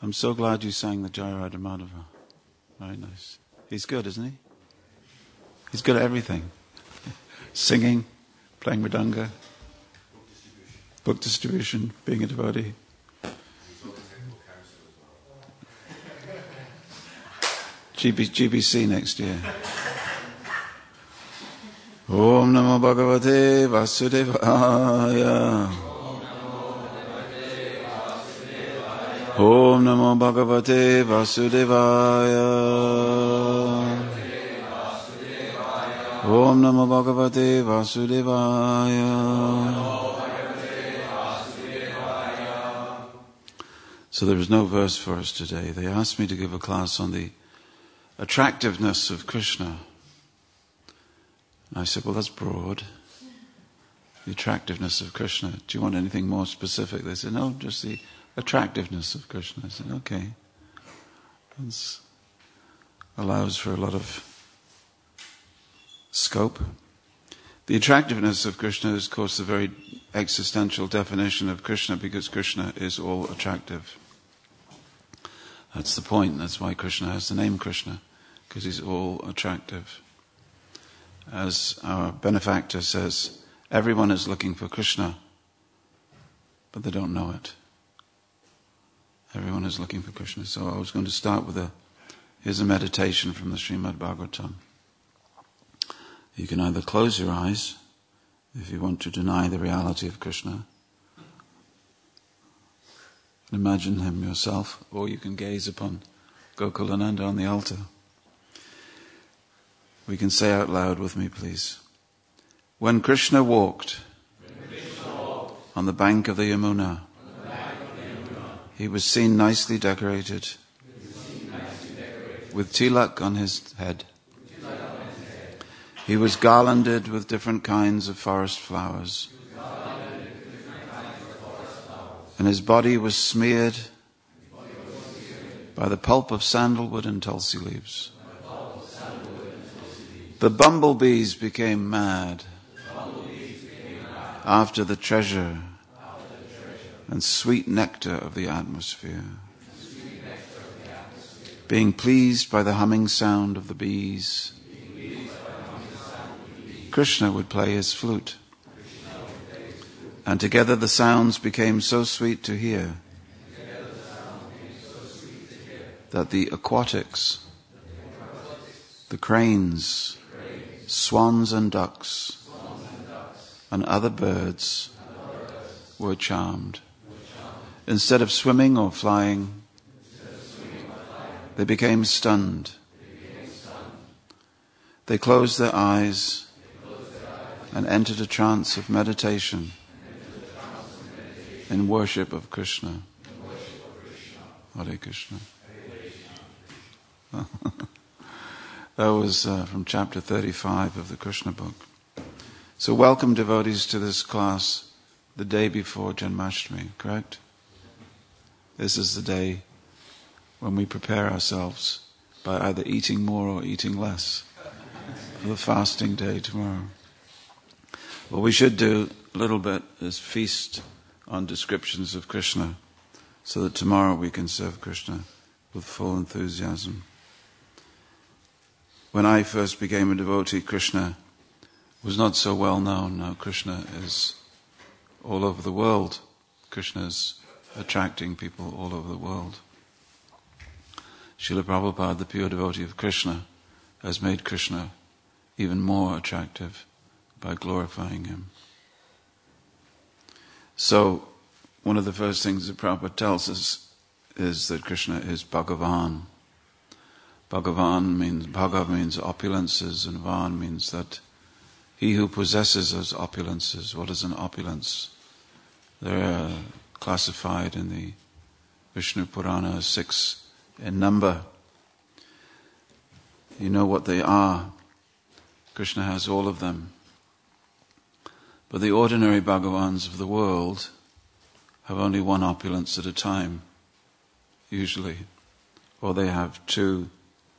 I'm so glad you sang the Jai Radha Madhava. Very nice. He's good, isn't he? He's good at everything. Singing, playing mridanga, book distribution, being a devotee. GBC next year. Om Namo Bhagavate Vasudevaya. Om Namo Bhagavate Vasudevaya. Om Namo Bhagavate Vasudevaya. So there is no verse for us today. They asked me to give a class on the attractiveness of Krishna. And I said, well, that's broad. The attractiveness of Krishna. Do you want anything more specific? They said, no, just the attractiveness of Krishna. I said, okay. That allows for a lot of scope. The attractiveness of Krishna is, of course, the very existential definition of Krishna, because Krishna is all attractive. That's the point. That's why Krishna has the name Krishna, because he's all attractive. As our benefactor says, everyone is looking for Krishna, but they don't know it. Everyone is looking for Krishna. So I was going to start with here's a meditation from the Srimad Bhagavatam. You can either close your eyes if you want to deny the reality of Krishna, and imagine him yourself, or you can gaze upon Gokulananda on the altar. We can say out loud with me, please. When Krishna walked on the bank of the Yamuna, he was seen nicely decorated with tilak on his head. He was garlanded with different kinds of forest flowers. And his body was smeared by the pulp of sandalwood and tulsi leaves. The bumblebees became mad after the treasure and sweet nectar of the atmosphere. Being pleased by the humming sound of the bees, Krishna would play his flute. And together the sounds became so sweet to hear that the aquatics, the cranes, swans and ducks, and other birds were charmed. Instead of swimming or flying, they became stunned. They closed their eyes and entered a trance of meditation in worship of Krishna. Hare Krishna. That was from chapter 35 of the Krishna book. So welcome, devotees, to this class the day before Janmashtami, correct? This is the day when we prepare ourselves by either eating more or eating less for the fasting day tomorrow. What we should do a little bit is feast on descriptions of Krishna, so that tomorrow we can serve Krishna with full enthusiasm. When I first became a devotee, Krishna was not so well known. Now Krishna is all over the world. Krishna is attracting people all over the world. Srila Prabhupada, the pure devotee of Krishna, has made Krishna even more attractive by glorifying him. So, one of the first things that Prabhupada tells us is that Krishna is Bhagavan. Bhagav means opulences, and Van means that he who possesses those opulences. What is an opulence? They're classified in the Vishnu Purana as 6 in number. You know what they are. Krishna has all of them. But the ordinary Bhagavans of the world have only one opulence at a time, usually. Or they have 2,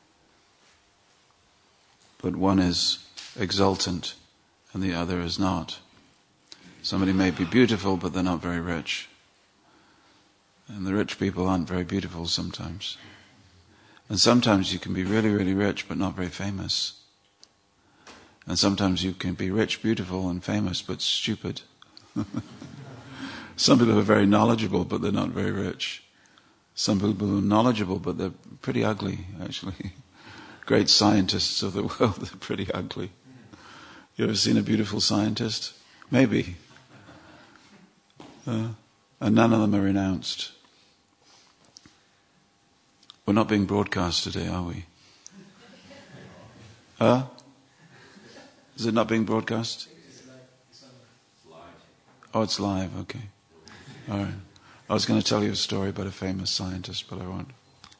but one is exultant and the other is not. Somebody may be beautiful, but they're not very rich. And the rich people aren't very beautiful sometimes. And sometimes you can be really, really rich but not very famous. And sometimes you can be rich, beautiful and famous but stupid. Some people are very knowledgeable but they're not very rich. Some people are knowledgeable but they're pretty ugly, actually. Great scientists of the world, they're pretty ugly. You ever seen a beautiful scientist? Maybe. And none of them are renounced. We're not being broadcast today, are we? Huh? Is it not being broadcast? Oh, it's live, okay. All right. I was going to tell you a story about a famous scientist, but I won't.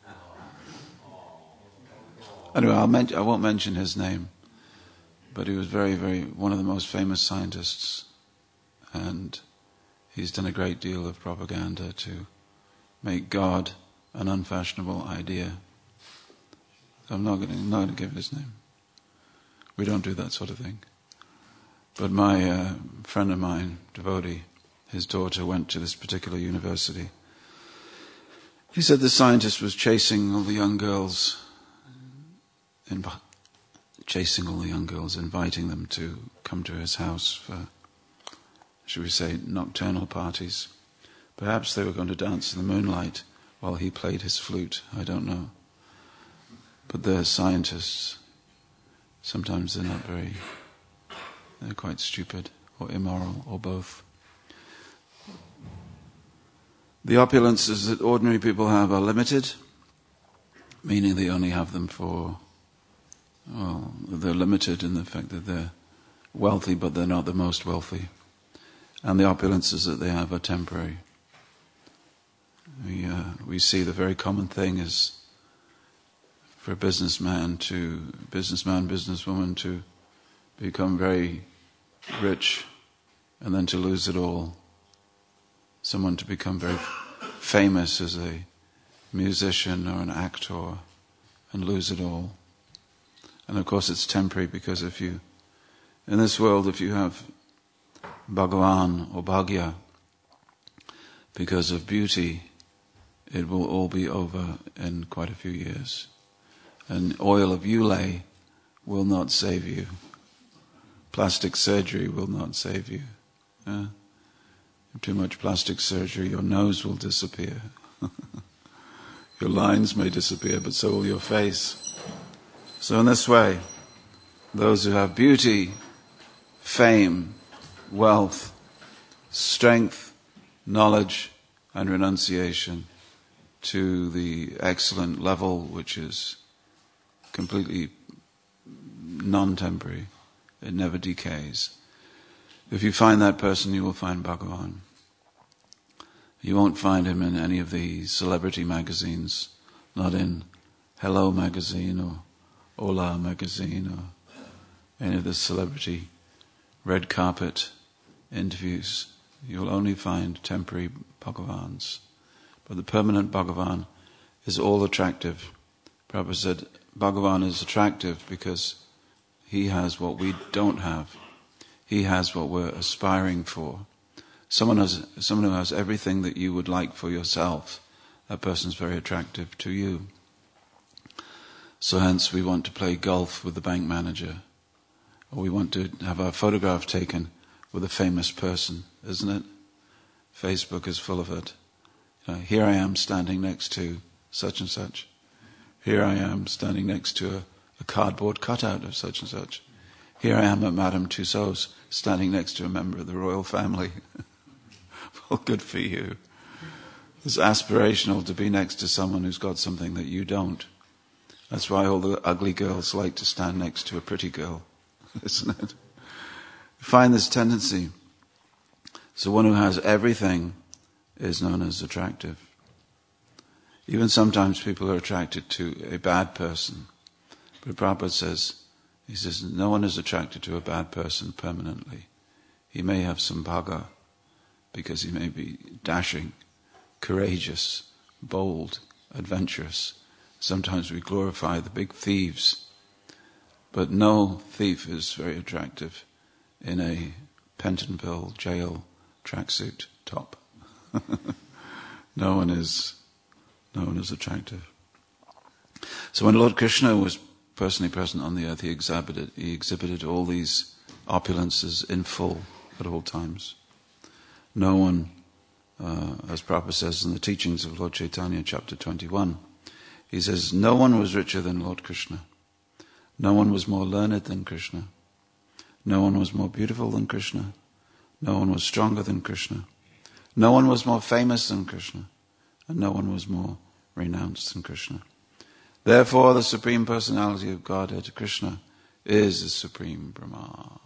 Anyway, I won't mention his name, but he was very, very, one of the most famous scientists, and he's done a great deal of propaganda to make God an unfashionable idea. I'm not going to give his name. We don't do that sort of thing. But my friend of mine, devotee, his daughter went to this particular university. He said the scientist was chasing all the young girls, inviting them to come to his house for, should we say, nocturnal parties. Perhaps they were going to dance in the moonlight while he played his flute, I don't know. But they're scientists. Sometimes they're quite stupid or immoral or both. The opulences that ordinary people have are limited, meaning they only have them they're limited in the fact that they're wealthy, but they're not the most wealthy. And the opulences that they have are temporary. We see the very common thing is for a businessman, businesswoman to become very rich and then to lose it all. Someone to become very famous as a musician or an actor and lose it all. And of course it's temporary, because in this world, if you have Bhagavan or Bhagya, because of beauty, it will all be over in quite a few years. And oil of Ulay will not save you. Plastic surgery will not save you. Too much plastic surgery, your nose will disappear. Your lines may disappear, but so will your face. So in this way, those who have beauty, fame, wealth, strength, knowledge, and renunciation to the excellent level which is completely non-temporary, it never decays. If you find that person, you will find Bhagavan. You won't find him in any of the celebrity magazines, not in Hello magazine or Hola magazine or any of the celebrity red carpet interviews. You'll only find temporary Bhagavans. But the permanent Bhagavan is all attractive. Prabhupada said Bhagavan is attractive because he has what we don't have. He has what we're aspiring for. Someone who has everything that you would like for yourself, that person's very attractive to you. So hence we want to play golf with the bank manager, or we want to have our photograph taken with a famous person, isn't it? Facebook is full of it. Here I am standing next to such and such. Here I am standing next to a cardboard cutout of such and such. Here I am at Madame Tussauds, standing next to a member of the royal family. Well, good for you. It's aspirational to be next to someone who's got something that you don't. That's why all the ugly girls like to stand next to a pretty girl, isn't it? You find this tendency. So one who has everything is known as attractive. Even sometimes people are attracted to a bad person. But Prabhupada says, no one is attracted to a bad person permanently. He may have some bhaga, because he may be dashing, courageous, bold, adventurous. Sometimes we glorify the big thieves, but no thief is very attractive in a Pentonville jail tracksuit top. No one is attractive. So when Lord Krishna was personally present on the earth, he exhibited all these opulences in full at all times. No one, as Prabhupada says in the teachings of Lord Chaitanya, chapter 21, he says, no one was richer than Lord Krishna. No one was more learned than Krishna. No one was more beautiful than Krishna. No one was stronger than Krishna. No one was more famous than Krishna. And no one was more renounced than Krishna. Therefore, the Supreme Personality of Godhead, Krishna, is the Supreme Brahman.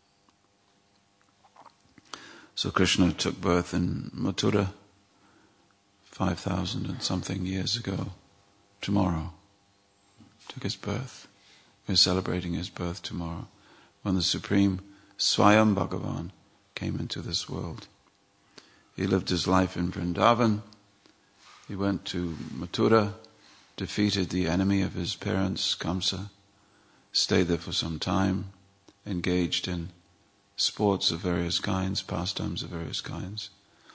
So Krishna took birth in Mathura 5,000 and something years ago. Tomorrow took his birth. We're celebrating his birth tomorrow, when the Supreme Swayam Bhagavan came into this world. He lived his life in Vrindavan. He went to Mathura, defeated the enemy of his parents, Kamsa, stayed there for some time, engaged in sports of various kinds, pastimes of various kinds.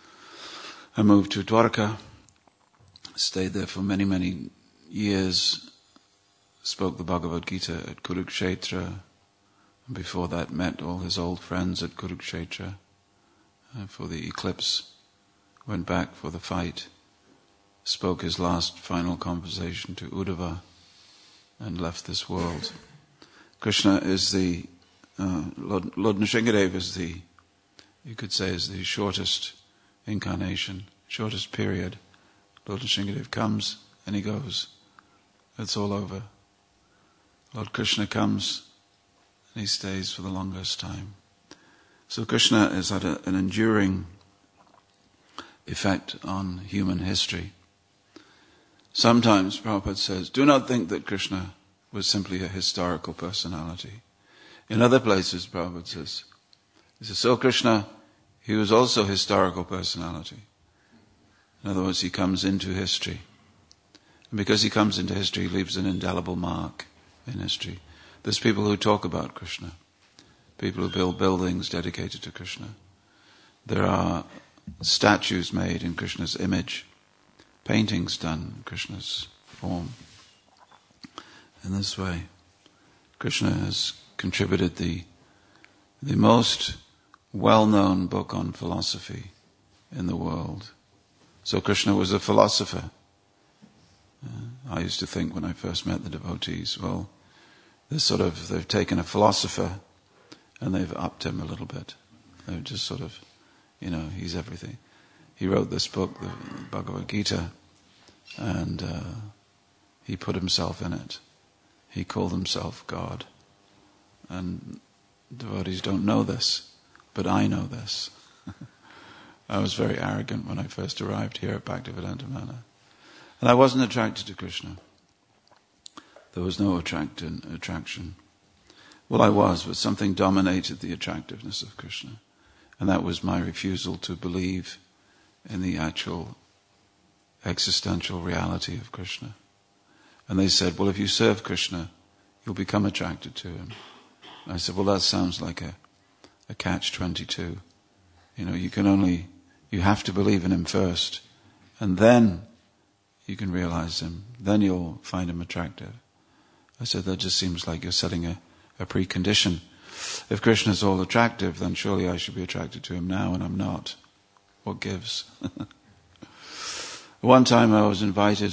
I moved to Dwarka, stayed there for many, many years, spoke the Bhagavad Gita at Kurukshetra, and before that met all his old friends at Kurukshetra for the eclipse, went back for the fight, spoke his last final conversation to Uddhava, and left this world. Krishna is the Lord Nrsimhadev is you could say, is the shortest incarnation, shortest period. Lord Nrsimhadev comes and he goes. It's all over. Lord Krishna comes and he stays for the longest time. So Krishna has had an enduring effect on human history. Sometimes Prabhupada says, do not think that Krishna was simply a historical personality. In other places, Prabhupada says, so Krishna, he was also a historical personality. In other words, he comes into history. And because he comes into history, he leaves an indelible mark in history. There's people who talk about Krishna, people who build buildings dedicated to Krishna. There are statues made in Krishna's image, paintings done in Krishna's form. In this way, Krishna has contributed the most well-known book on philosophy in the world. So Krishna was a philosopher. I used to think when I first met the devotees, well, they've taken a philosopher and they've upped him a little bit. They've just sort of, he's everything. He wrote this book, the Bhagavad Gita, and he put himself in it. He called himself God. And devotees don't know this, but I know this. I was very arrogant when I first arrived here at Bhaktivedanta Manor. And I wasn't attracted to Krishna. There was no attraction. Well, I was, but something dominated the attractiveness of Krishna. And that was my refusal to believe in the actual existential reality of Krishna. And they said, well, if you serve Krishna, you'll become attracted to him. And I said, well, that sounds like a catch-22. You have to believe in him first, and then you can realize him. Then you'll find him attractive. I said, that just seems like you're setting a precondition. If Krishna is all attractive, then surely I should be attracted to him now, and I'm not. What gives? One time I was invited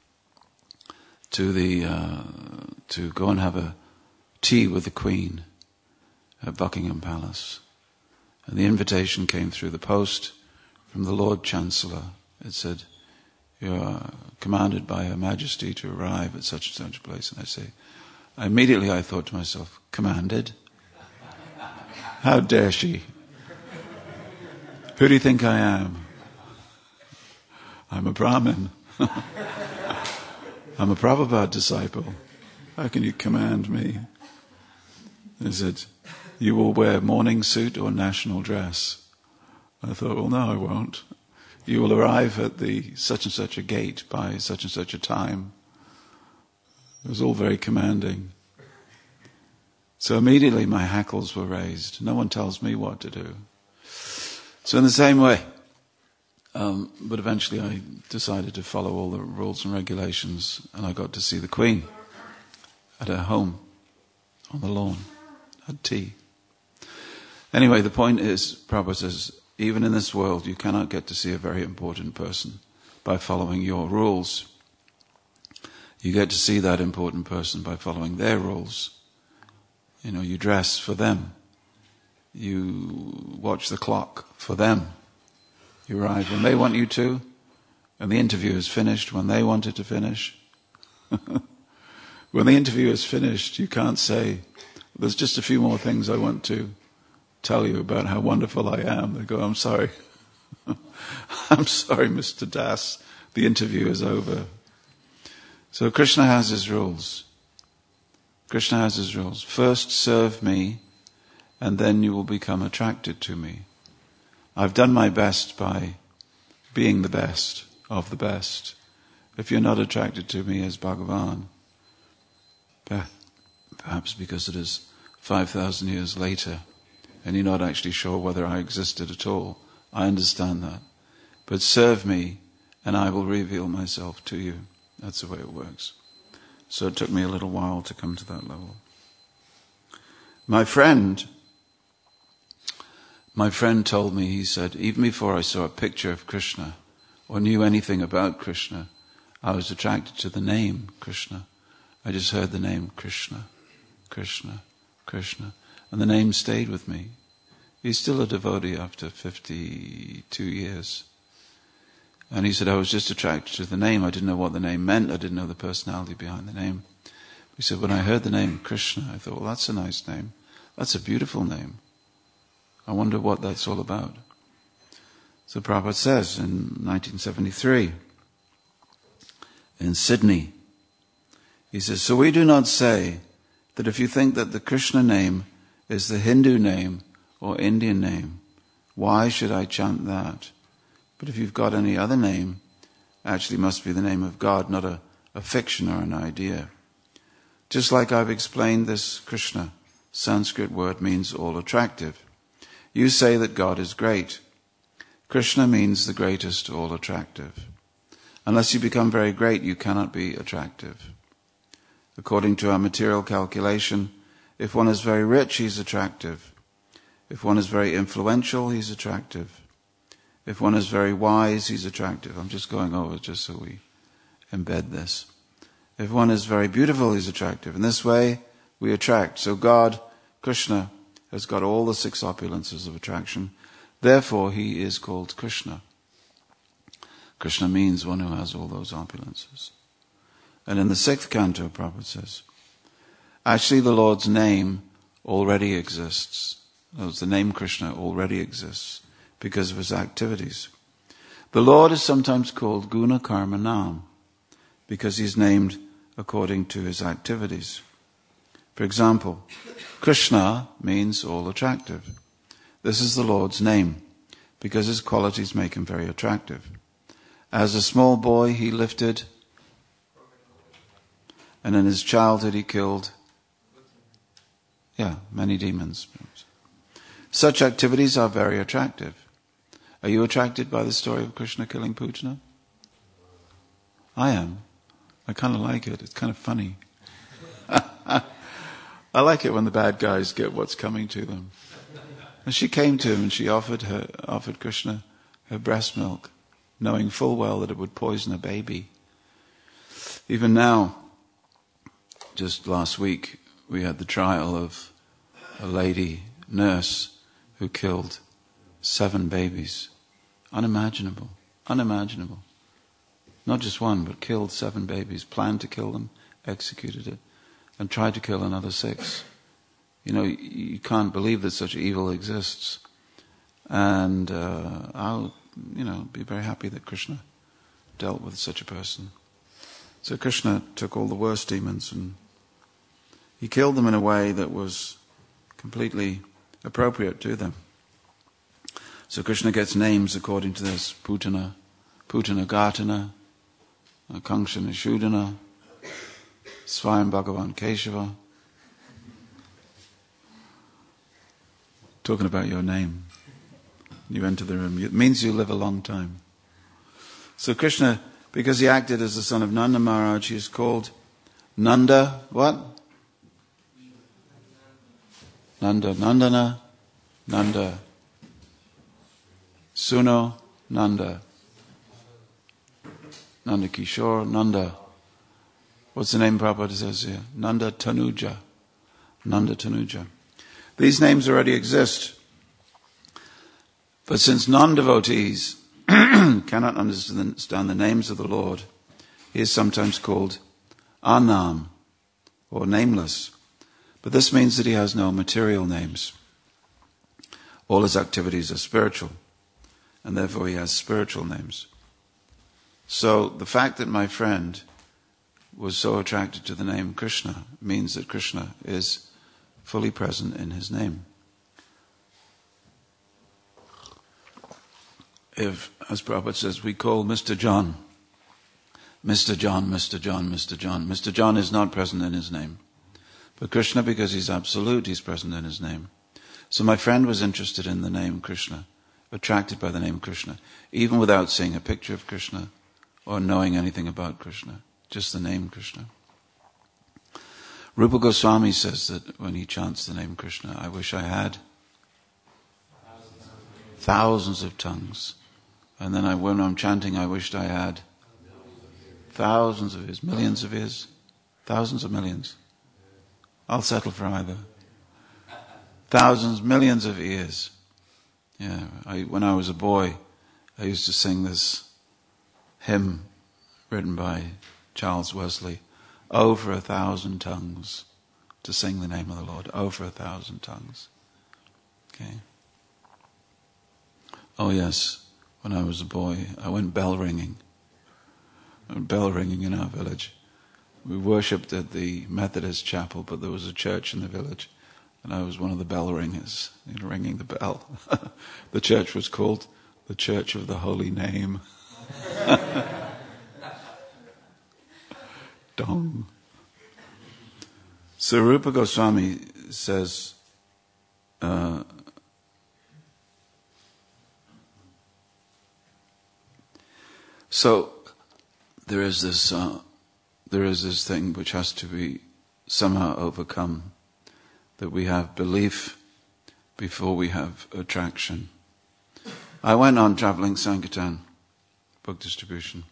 to go and have a tea with the Queen at Buckingham Palace. And the invitation came through the post from the Lord Chancellor. It said, you are commanded by Her Majesty to arrive at such and such a place. And immediately I thought to myself, commanded? How dare she? Who do you think I am? I'm a Brahmin. I'm a Prabhupada disciple. How can you command me? They said, you will wear morning suit or national dress. I thought, well, no, I won't. You will arrive at the such and such a gate by such and such a time. It was all very commanding. So immediately my hackles were raised. No one tells me what to do. So in the same way, But eventually I decided to follow all the rules and regulations, and I got to see the Queen at her home on the lawn, had tea. Anyway, the point is, Prabhupada says, even in this world you cannot get to see a very important person by following your rules. You get to see that important person by following their rules. You dress for them. You watch the clock for them. You arrive when they want you to, and the interview is finished when they want it to finish. When the interview is finished, you can't say, there's just a few more things I want to tell you about how wonderful I am. They go, I'm sorry. I'm sorry, Mr. Das. The interview is over. So Krishna has his rules. Krishna has his rules. First serve me, and then you will become attracted to me. I've done my best by being the best of the best. If you're not attracted to me as Bhagavan, perhaps because it is 5,000 years later, and you're not actually sure whether I existed at all, I understand that. But serve me, and I will reveal myself to you. That's the way it works. So it took me a little while to come to that level. My friend told me, he said, even before I saw a picture of Krishna or knew anything about Krishna, I was attracted to the name Krishna. I just heard the name Krishna, Krishna, Krishna, and the name stayed with me. He's still a devotee after 52 years. And he said, I was just attracted to the name. I didn't know what the name meant. I didn't know the personality behind the name. He said, when I heard the name Krishna, I thought, well, that's a nice name. That's a beautiful name. I wonder what that's all about. So Prabhupada says in 1973, in Sydney, he says, so we do not say that if you think that the Krishna name is the Hindu name or Indian name, why should I chant that? But if you've got any other name, actually must be the name of God, not a fiction or an idea. Just like I've explained, this Krishna Sanskrit word means all attractive. You say that God is great. Krishna means the greatest, all attractive. Unless you become very great, you cannot be attractive. According to our material calculation, if one is very rich, he's attractive. If one is very influential, he's attractive. If one is very wise, he's attractive. I'm just going over just so we embed this. If one is very beautiful, he's attractive. In this way, we attract. So God, Krishna, has got all the 6 opulences of attraction. Therefore, he is called Krishna. Krishna means one who has all those opulences. And in the 6th canto, Prabhupada says, actually the Lord's name already exists. The name Krishna already exists because of his activities. The Lord is sometimes called Guna Karma Nam because he's named according to his activities. For example, Krishna means all attractive. This is the Lord's name because his qualities make him very attractive. As a small boy, he lifted, and in his childhood he killed, many demons. Such activities are very attractive. Are you attracted by the story of Krishna killing Putana? I am. I kind of like it. It's kind of funny. I like it when the bad guys get what's coming to them. And she came to him and she offered Krishna her breast milk, knowing full well that it would poison a baby. Even now, just last week, we had the trial of a lady nurse who killed 7 babies. Unimaginable. Not just one, but killed 7 babies, planned to kill them, executed it, and tried to kill another 6. You can't believe that such evil exists. And I'll, be very happy that Krishna dealt with such a person. So Krishna took all the worst demons and he killed them in a way that was completely appropriate to them. So Krishna gets names according to this: Putana Gatana, Kankshana Shudana, Swayam Bhagavan Keshava. Talking about your name. You enter the room. It means you live a long time. So Krishna, because he acted as the son of Nanda Maharaj, he is called Nanda, what? Nanda, Nandana, Nanda. Suno, Nanda. Nanda Kishore, Nanda. What's the name Prabhupada says here? Nanda Tanuja. Nanda Tanuja. These names already exist. But since non-devotees cannot understand the names of the Lord, he is sometimes called Anam, or nameless. But this means that he has no material names. All his activities are spiritual, and therefore he has spiritual names. So the fact that my friend was so attracted to the name Krishna means that Krishna is fully present in his name. If, as Prabhupada says, we call Mr. John, Mr. John, Mr. John, Mr. John. Mr. John is not present in his name. But Krishna, because he's absolute, he's present in his name. So my friend was interested in the name Krishna, attracted by the name Krishna, even without seeing a picture of Krishna or knowing anything about Krishna, just the name Krishna. Rupa Goswami says that when he chants the name Krishna, I wish I had thousands of tongues. And then when I'm chanting, I wished I had thousands of ears, millions of ears, thousands of millions. I'll settle for either. Thousands, millions of ears. Yeah, when I was a boy, I used to sing this hymn written by Charles Wesley, over 1,000 tongues to sing the name of the Lord, over 1,000 tongues. Okay. Oh yes, when I was a boy, I went bell ringing. Bell ringing in our village. We worshipped at the Methodist chapel, but there was a church in the village, and I was one of the bell ringers, ringing the bell. The church was called the Church of the Holy Name. Dong. So Rupa Goswami says, so there is this thing which has to be somehow overcome, that we have belief before we have attraction. I went on traveling Sankirtan, book distribution,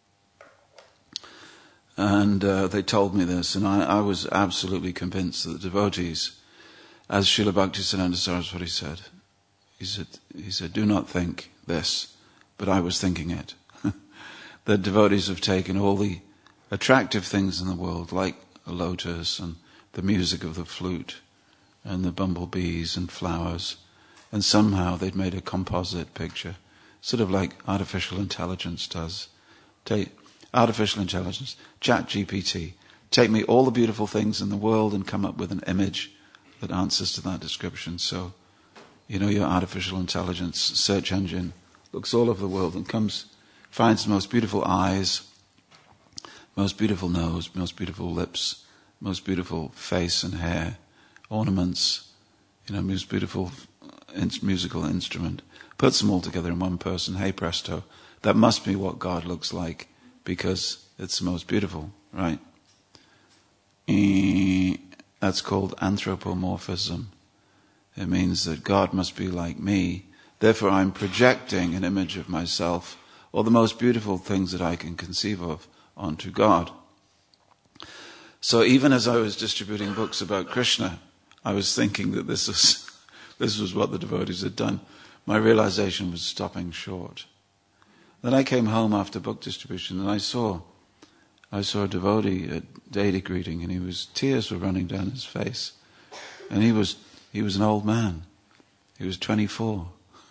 and they told me this, and I was absolutely convinced that the devotees, as Srila Bhaktisiddhanta Saraswati said, he said, do not think this, but I was thinking it. The devotees have taken all the attractive things in the world, like a lotus and the music of the flute and the bumblebees and flowers, and somehow they'd made a composite picture, sort of like artificial intelligence does. Take artificial intelligence, ChatGPT, take me all the beautiful things in the world and come up with an image that answers to that description. So, your artificial intelligence search engine looks all over the world and finds the most beautiful eyes, most beautiful nose, most beautiful lips, most beautiful face and hair, ornaments, most beautiful musical instrument. Puts them all together in one person. Hey presto, that must be what God looks like because it's the most beautiful, right? That's called anthropomorphism. It means that God must be like me. Therefore I'm projecting an image of myself or the most beautiful things that I can conceive of onto God. So even as I was distributing books about Krishna, I was thinking that this was what the devotees had done. My realization was stopping short. Then I came home after book distribution and I saw a devotee at daily greeting, and tears were running down his face. And he was an old man. He was 24.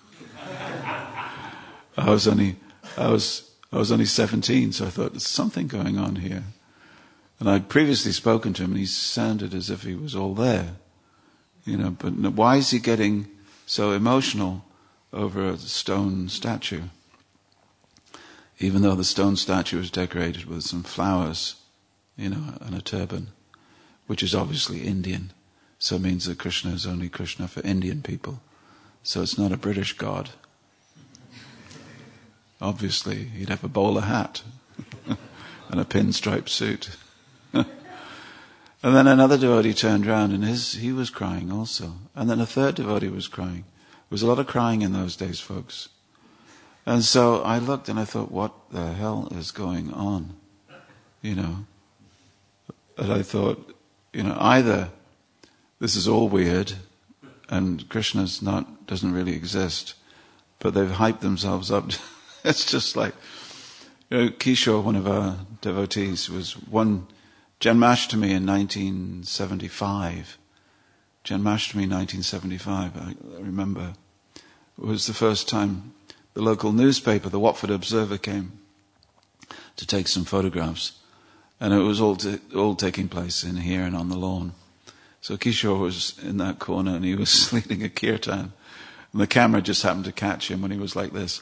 I was only 17, so I thought, there's something going on here. And I'd previously spoken to him, and he sounded as if he was all there. But why is he getting so emotional over a stone statue? Even though the stone statue is decorated with some flowers, and a turban, which is obviously Indian. So it means that Krishna is only Krishna for Indian people. So it's not a British god. Obviously, he'd have a bowler hat and a pinstripe suit. And then another devotee turned around and he was crying also. And then a third devotee was crying. There was a lot of crying in those days, folks. And so I looked and I thought, what the hell is going on? And I thought, either this is all weird and Krishna's doesn't really exist, but they've hyped themselves up. It's just like, Kishore, one of our devotees, was one Janmashtami in 1975. Janmashtami 1975, I remember. It was the first time the local newspaper, the Watford Observer, came to take some photographs. And it was all taking place in here and on the lawn. So Kishore was in that corner and he was leading a kirtan. And the camera just happened to catch him when he was like this.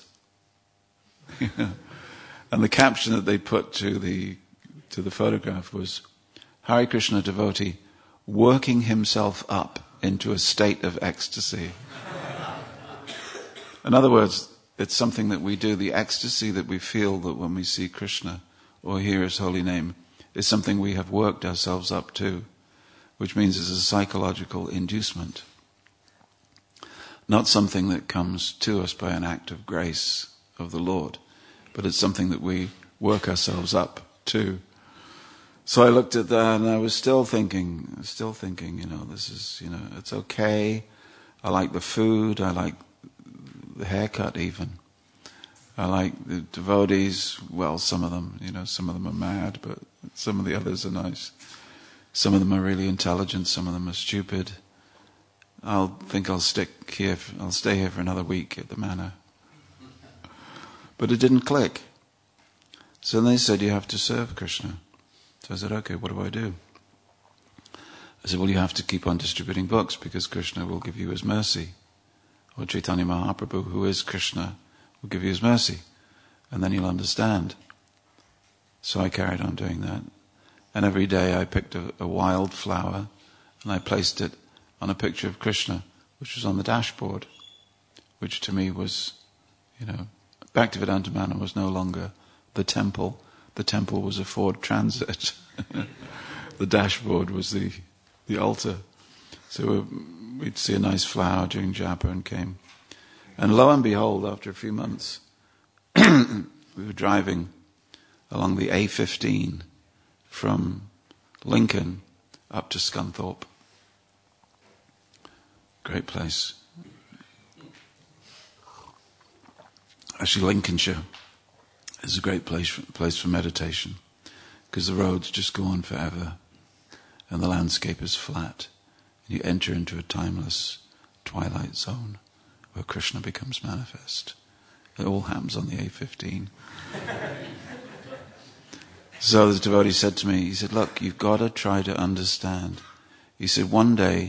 And the caption that they put to the photograph was, Hare Krishna devotee working himself up into a state of ecstasy. In other words, it's something that we do. The ecstasy that we feel that when we see Krishna or hear his holy name is something we have worked ourselves up to, which means it's a psychological inducement. Not something that comes to us by an act of grace of the Lord, but it's something that we work ourselves up to. So I looked at that and I was still thinking, this is, it's okay. I like the food, I like the haircut even. I like the devotees, well, some of them are mad, but some of the others are nice. Some of them are really intelligent, some of them are stupid. I'll stay here for another week at the manor. But it didn't click. So then they said, you have to serve Krishna. So I said, okay, what do I do? I said, well, you have to keep on distributing books because Krishna will give you his mercy. Or Chaitanya Mahaprabhu, who is Krishna, will give you his mercy. And then you'll understand. So I carried on doing that. And every day I picked a wild flower and I placed it on a picture of Krishna, which was on the dashboard, which to me was, Bhaktivedanta Manor was no longer the temple. The temple was a Ford Transit. The dashboard was the altar. So we'd see a nice flower during japa and came. And lo and behold, after a few months, we were driving along the A15 from Lincoln up to Scunthorpe. Great place. Actually, Lincolnshire is a great place for meditation because the roads just go on forever and the landscape is flat. And you enter into a timeless twilight zone where Krishna becomes manifest. It all happens on the A15. So the devotee said to me, he said, look, you've got to try to understand. He said, one day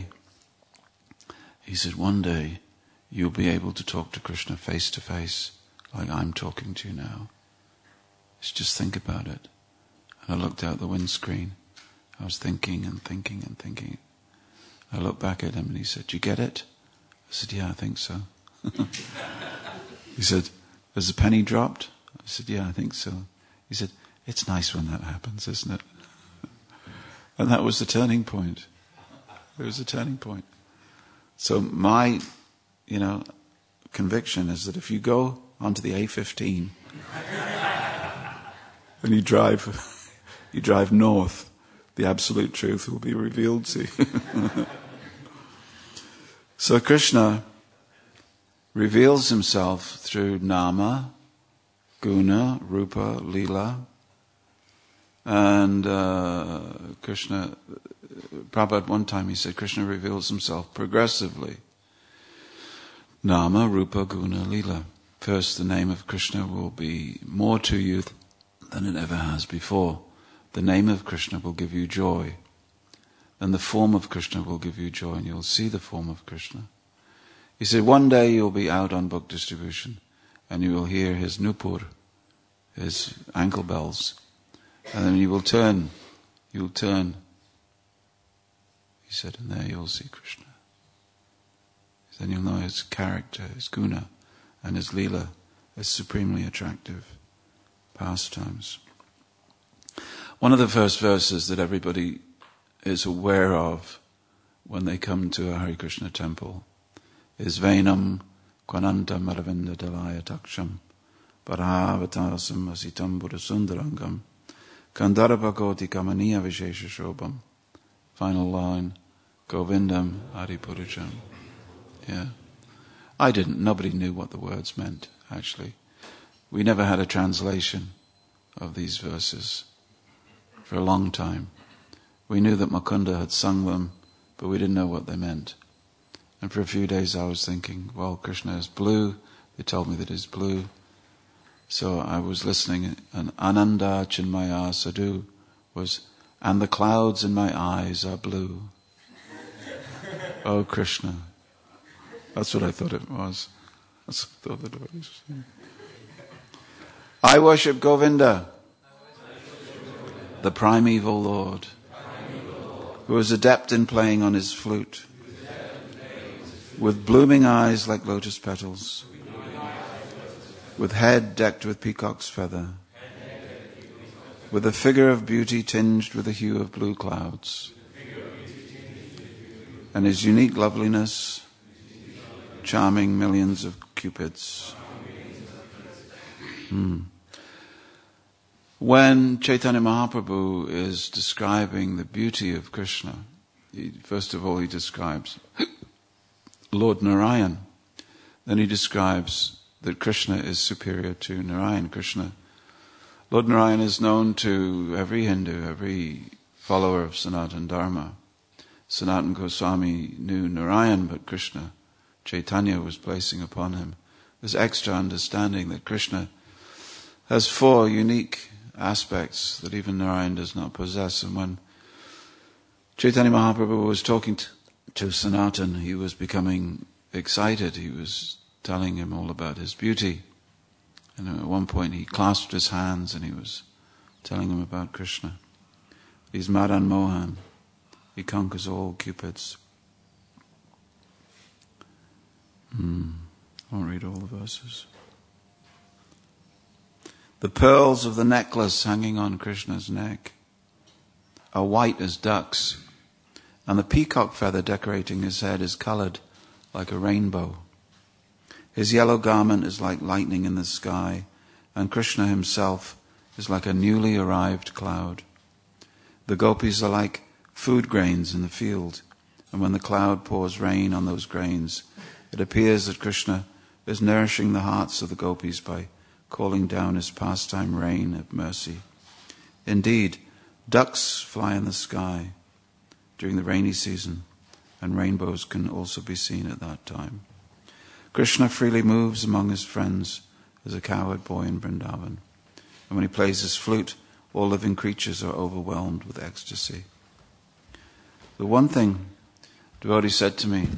you'll be able to talk to Krishna face to face like I'm talking to you now. Just think about it. And I looked out the windscreen. I was thinking and thinking and thinking. I looked back at him and he said, "Do you get it?" I said, "Yeah, I think so." He said, "Has a penny dropped?" I said, "Yeah, I think so." He said, "It's nice when that happens, isn't it?" And that was the turning point. It was a turning point. So my, conviction is that if you go onto the A15 and you drive north, the absolute truth will be revealed to you. So Krishna reveals himself through nama, guna, rupa, lila. And Krishna, Prabhupada one time he said, Krishna reveals himself progressively. Nama, rupa, guna, lila. First, the name of Krishna will be more to you than it ever has before. The name of Krishna will give you joy. And the form of Krishna will give you joy, and you'll see the form of Krishna. He said, one day you'll be out on book distribution, and you will hear his nupur, his ankle bells. And then you'll turn. He said, and there you'll see Krishna. Then you'll know his character, his guna, and his lila. as supremely attractive pastimes. One of the first verses that everybody is aware of when they come to a Hare Krishna temple is Venam Kwananta Maravinda Dalaya Taksham Parahavatasam Asitam Buddhasundarangam Kandarabhagoti Kamaniya Vishesha Shobham. Final line, Govindam Adipurujam. Yeah. Nobody knew what the words meant, actually. We never had a translation of these verses for a long time. We knew that Mukunda had sung them, but we didn't know what they meant. And for a few days I was thinking, well, Krishna is blue. They told me that he's blue. So I was listening, and Ananda Chinmaya Sadhu was, and the clouds in my eyes are blue. Oh, Krishna. That's what I thought it was. That's what I thought it was. I worship Govinda, the primeval Lord, who is adept in playing on his flute, with blooming eyes like lotus petals, with head decked with peacock's feather, with a figure of beauty tinged with the hue of blue clouds, and his unique loveliness charming millions of cupids. When Chaitanya Mahaprabhu is describing the beauty of Krishna, first of all he describes Lord Narayan. Then he describes that Krishna is superior to Narayan. Lord Narayan is known to every Hindu, every follower of Sanatana Dharma. Sanatana Goswami knew Narayan, but Krishna, Chaitanya was placing upon him this extra understanding that Krishna has 4 unique aspects that even Narayan does not possess. And when Chaitanya Mahaprabhu was talking to Sanatana, he was becoming excited. He was telling him all about his beauty. And at one point he clasped his hands and he was telling him about Krishna. He's Madan Mohan. He conquers all cupids. I won't read all the verses. The pearls of the necklace hanging on Krishna's neck are white as ducks, and the peacock feather decorating his head is coloured like a rainbow. His yellow garment is like lightning in the sky, and Krishna himself is like a newly arrived cloud. The gopis are like food grains in the field, and when the cloud pours rain on those grains, it appears that Krishna is nourishing the hearts of the gopis by calling down his pastime rain of mercy. Indeed, ducks fly in the sky during the rainy season, and rainbows can also be seen at that time. Krishna freely moves among his friends as a cowherd boy in Vrindavan. And when he plays his flute, all living creatures are overwhelmed with ecstasy. The one thing devotee said to me,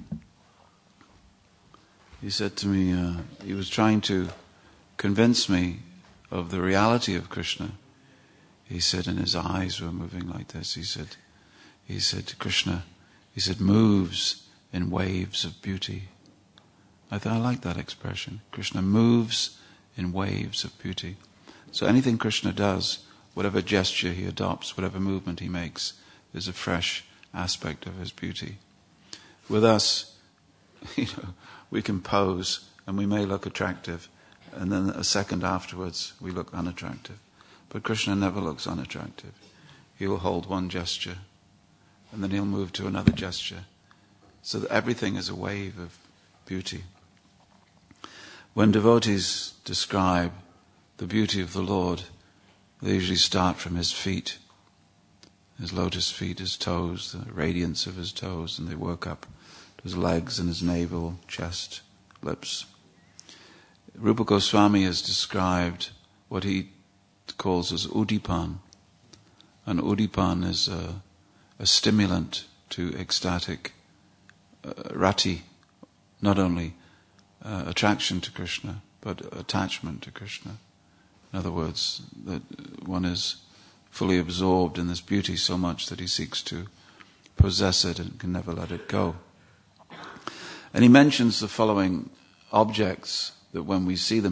he was trying to convince me of the reality of Krishna. He said, and his eyes were moving like this. He said, Krishna, moves in waves of beauty. I thought, I like that expression. Krishna moves in waves of beauty. So anything Krishna does, whatever gesture he adopts, whatever movement he makes, is a fresh aspect of his beauty. With us, we can pose and we may look attractive, and then a second afterwards we look unattractive. But Krishna never looks unattractive. He will hold one gesture and then he'll move to another gesture, so that everything is a wave of beauty. When devotees describe the beauty of the Lord, they usually start from his feet, his lotus feet, his toes, the radiance of his toes, and they work up to his legs and his navel, chest, lips. Rupa Goswami has described what he calls as udipan. And udipan is a stimulant to ecstatic rati, not only attraction to Krishna, but attachment to Krishna. In other words, that one is fully absorbed in this beauty so much that he seeks to possess it and can never let it go. And he mentions the following objects that when we see them,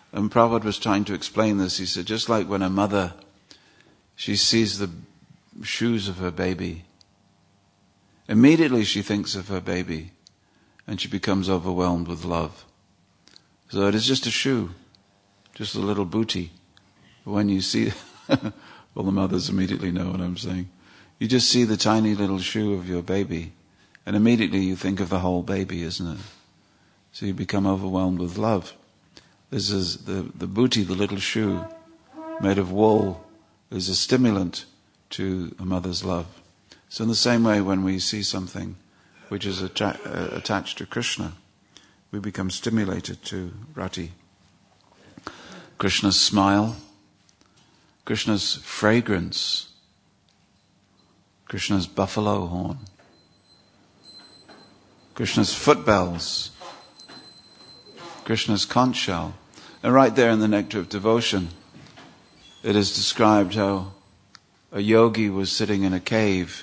And Prabhupada was trying to explain this. He said, just like when a mother, she sees the shoes of her baby, immediately she thinks of her baby and she becomes overwhelmed with love. So it is just a shoe, just a little booty. When you see, well, the mothers immediately know what I'm saying. You just see the tiny little shoe of your baby and immediately you think of the whole baby, isn't it? So you become overwhelmed with love. This is the booty, the little shoe made of wool, is a stimulant to a mother's love. So in the same way, when we see something which is attached to Krishna, we become stimulated to Rati. Krishna's smile, Krishna's fragrance, Krishna's buffalo horn, Krishna's footbells, Krishna's conch shell. And right there in the Nectar of Devotion, it is described how a yogi was sitting in a cave.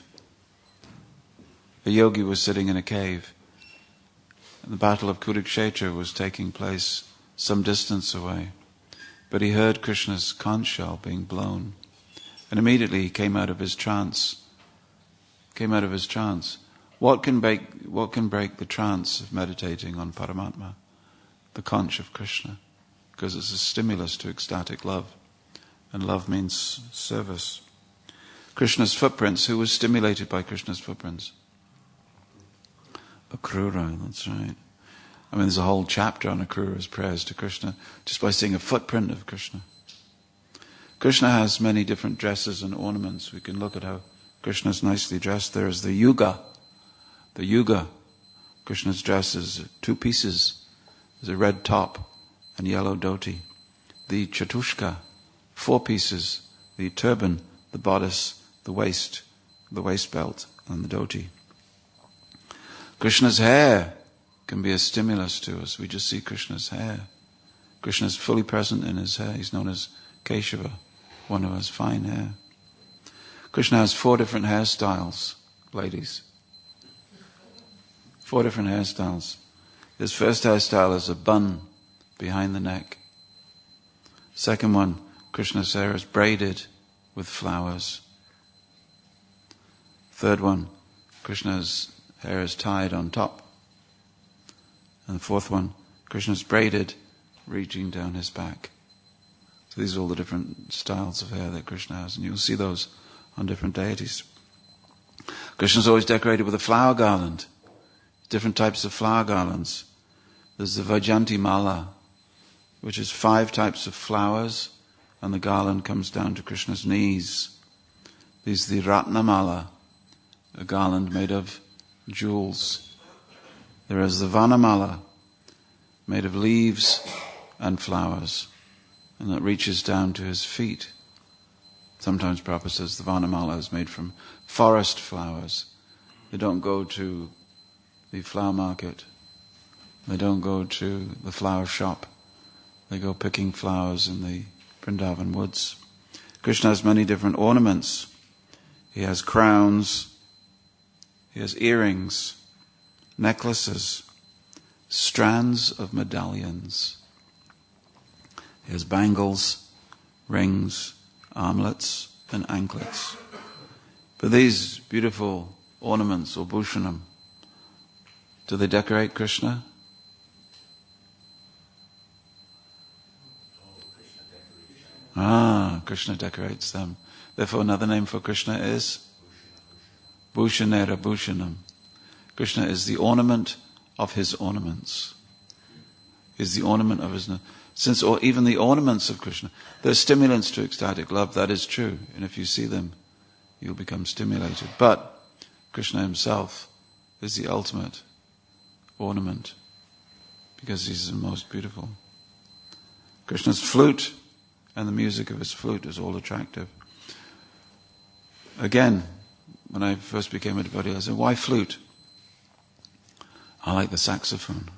A yogi was sitting in a cave. And the battle of Kurukshetra was taking place some distance away. But he heard Krishna's conch shell being blown. And immediately he came out of his trance. What can break the trance of meditating on Paramatma? The conch of Krishna. Because it's a stimulus to ecstatic love. And love means service. Krishna's footprints. Who was stimulated by Krishna's footprints? Akrura, that's right. I mean, there's a whole chapter on Akrura's prayers to Krishna, just by seeing a footprint of Krishna. Krishna has many different dresses and ornaments. We can look at how Krishna's nicely dressed. There is the Yuga. The Yuga. Krishna's dress is 2 pieces. There's a red top and yellow dhoti. The Chatushka, 4 pieces. The turban, the bodice, the waist belt, and the dhoti. Krishna's hair can be a stimulus to us. We just see Krishna's hair. Krishna is fully present in his hair. He's known as Keshava, one who has fine hair. Krishna has 4 different hairstyles, ladies. 4 different hairstyles. His first hairstyle is a bun behind the neck. Second one, Krishna's hair is braided with flowers. Third one, Krishna's hair is tied on top. And the fourth one, Krishna's braided, reaching down his back. So these are all the different styles of hair that Krishna has, and you'll see those on different deities. Krishna's always decorated with a flower garland. Different types of flower garlands. There's the Vajanti Mala, which is 5 types of flowers, and the garland comes down to Krishna's knees. There's the Ratna Mala, a garland made of jewels. There is the Vanamala, made of leaves and flowers, and that reaches down to his feet. Sometimes Prabhupada says the Vanamala is made from forest flowers. They don't go to the flower market. They don't go to the flower shop. They go picking flowers in the Vrindavan woods. Krishna has many different ornaments. He has crowns. He has earrings, necklaces, strands of medallions. He has bangles, rings, armlets, and anklets. But these beautiful ornaments, or bhushanam, do they decorate Krishna? Krishna decorates them. Therefore, another name for Krishna is Bhushanera Bhushanam. Krishna is the ornament of his ornaments. Is the ornament of his... Since even the ornaments of Krishna, they're stimulants to ecstatic love, that is true. And if you see them, you'll become stimulated. But Krishna himself is the ultimate ornament, because he's the most beautiful. Krishna's flute and the music of his flute is all attractive. Again, when I first became a devotee, I said, why flute? I like the saxophone.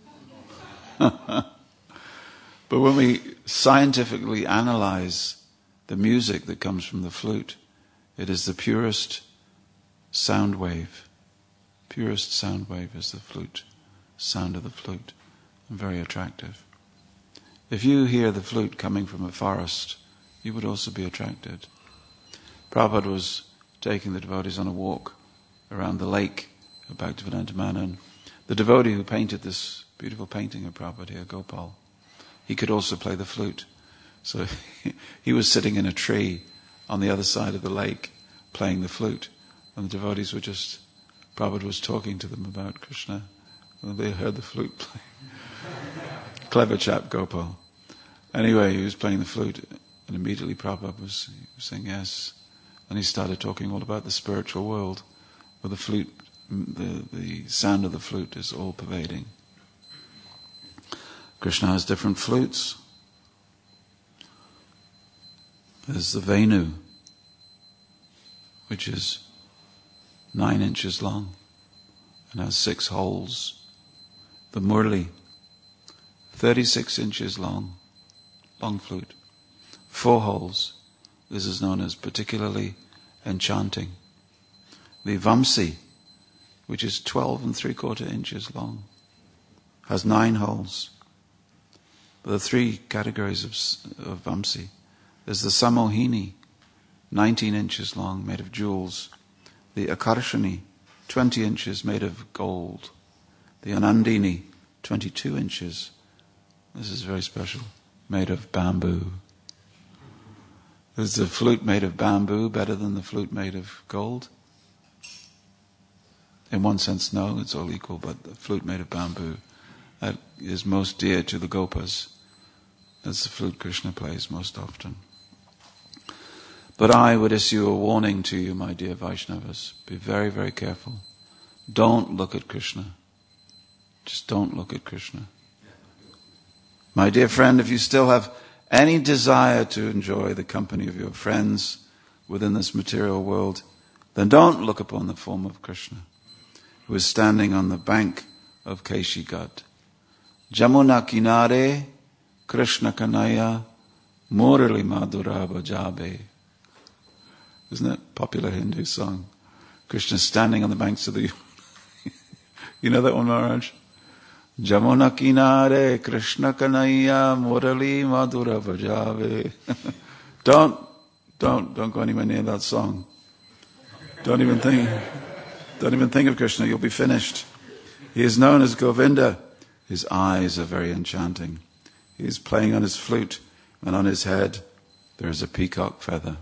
But when we scientifically analyze the music that comes from the flute, it is the purest sound wave. Purest sound wave is the flute, sound of the flute, and very attractive. If you hear the flute coming from a forest, you would also be attracted. Prabhupada was taking the devotees on a walk around the lake at Bhaktivedanta Manan. The devotee who painted this beautiful painting of Prabhupada here, Gopal, he could also play the flute. So he was sitting in a tree on the other side of the lake playing the flute. And the devotees were just, Prabhupada was talking to them about Krishna. And they heard the flute play. Clever chap, Gopal. Anyway, he was playing the flute, and immediately Prabhupada was saying yes. And he started talking all about the spiritual world, where the flute, the sound of the flute is all pervading. Krishna has different flutes. There's the Venu, which is 9 inches long and has 6 holes. The Murli, 36 inches long flute, 4 holes. This is known as particularly enchanting. The Vamsi, which is 12 3/4 inches long, has 9 holes. There are 3 categories of Vamsi. There's the Samohini, 19 inches long, made of jewels. The Akarshani, 20 inches, made of gold. The Anandini, 22 inches. This is very special, made of bamboo. Is the flute made of bamboo better than the flute made of gold? In one sense, no, it's all equal, but the flute made of bamboo, that is most dear to the Gopas. That's the flute Krishna plays most often. But I would issue a warning to you, my dear Vaishnavas. Be very, very careful. Don't look at Krishna. Just don't look at Krishna. My dear friend, if you still have any desire to enjoy the company of your friends within this material world, then don't look upon the form of Krishna, who is standing on the bank of Keshi Ghat. Jamuna kinare Krishna kanaya murali madhura bhajabe. Isn't that a popular Hindu song? Krishna standing on the banks of the Yamuna. You know that one, Maharaj? Jamuna kinare Krishna kanaya murali madhura bhajave. Don't go anywhere near that song. Don't even think of Krishna, you'll be finished. He is known as Govinda. His eyes are very enchanting. He is playing on his flute, and on his head there is a peacock feather.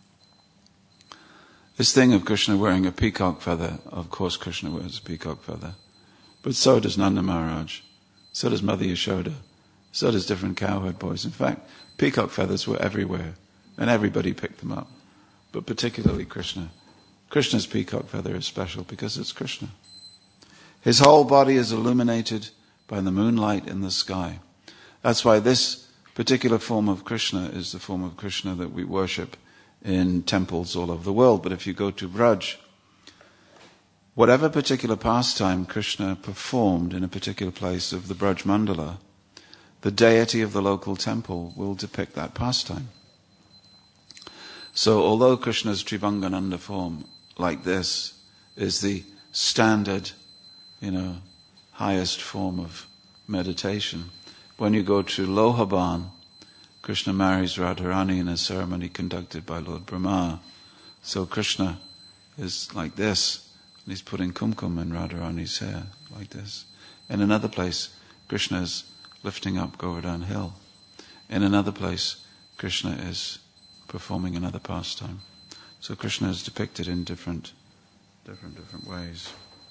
This thing of Krishna wearing a peacock feather, of course Krishna wears a peacock feather. But so does Nanda Maharaj. So does Mother Yashoda. So does different cowherd boys. In fact, peacock feathers were everywhere, and everybody picked them up. But particularly Krishna. Krishna's peacock feather is special because it's Krishna. His whole body is illuminated by the moonlight in the sky. That's why this particular form of Krishna is the form of Krishna that we worship in temples all over the world. But if you go to Braj, whatever particular pastime Krishna performed in a particular place of the Braj Mandala, the deity of the local temple will depict that pastime. So although Krishna's Trivangananda form, like this, is the standard, highest form of meditation, when you go to Lohaban, Krishna marries Radharani in a ceremony conducted by Lord Brahma. So Krishna is like this, and he's putting kumkum in Radharani's hair, like this. In another place, Krishna is lifting up Govardhan Hill. In another place, Krishna is performing another pastime. So Krishna is depicted in different ways.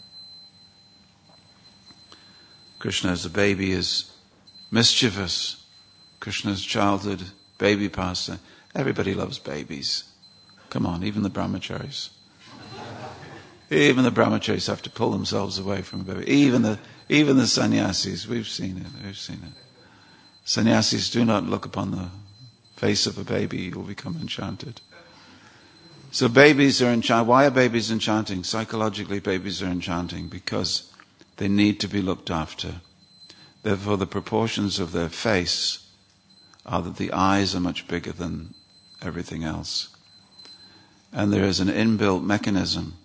Krishna as a baby is mischievous. Krishna's childhood baby pastime. Everybody loves babies. Come on, even the brahmacharis. Even the brahmacharis have to pull themselves away from a baby. Even the sannyasis, we've seen it. Sannyasis, do not look upon the face of a baby, you will become enchanted. So babies are enchanting. Why are babies enchanting? Psychologically, babies are enchanting because they need to be looked after. Therefore, the proportions of their face are that the eyes are much bigger than everything else. And there is an inbuilt mechanism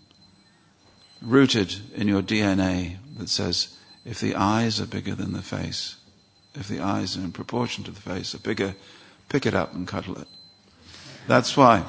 rooted in your DNA that says, if the eyes are bigger than the face, If the eyes are in proportion to the face are bigger, pick it up and cuddle it. That's why.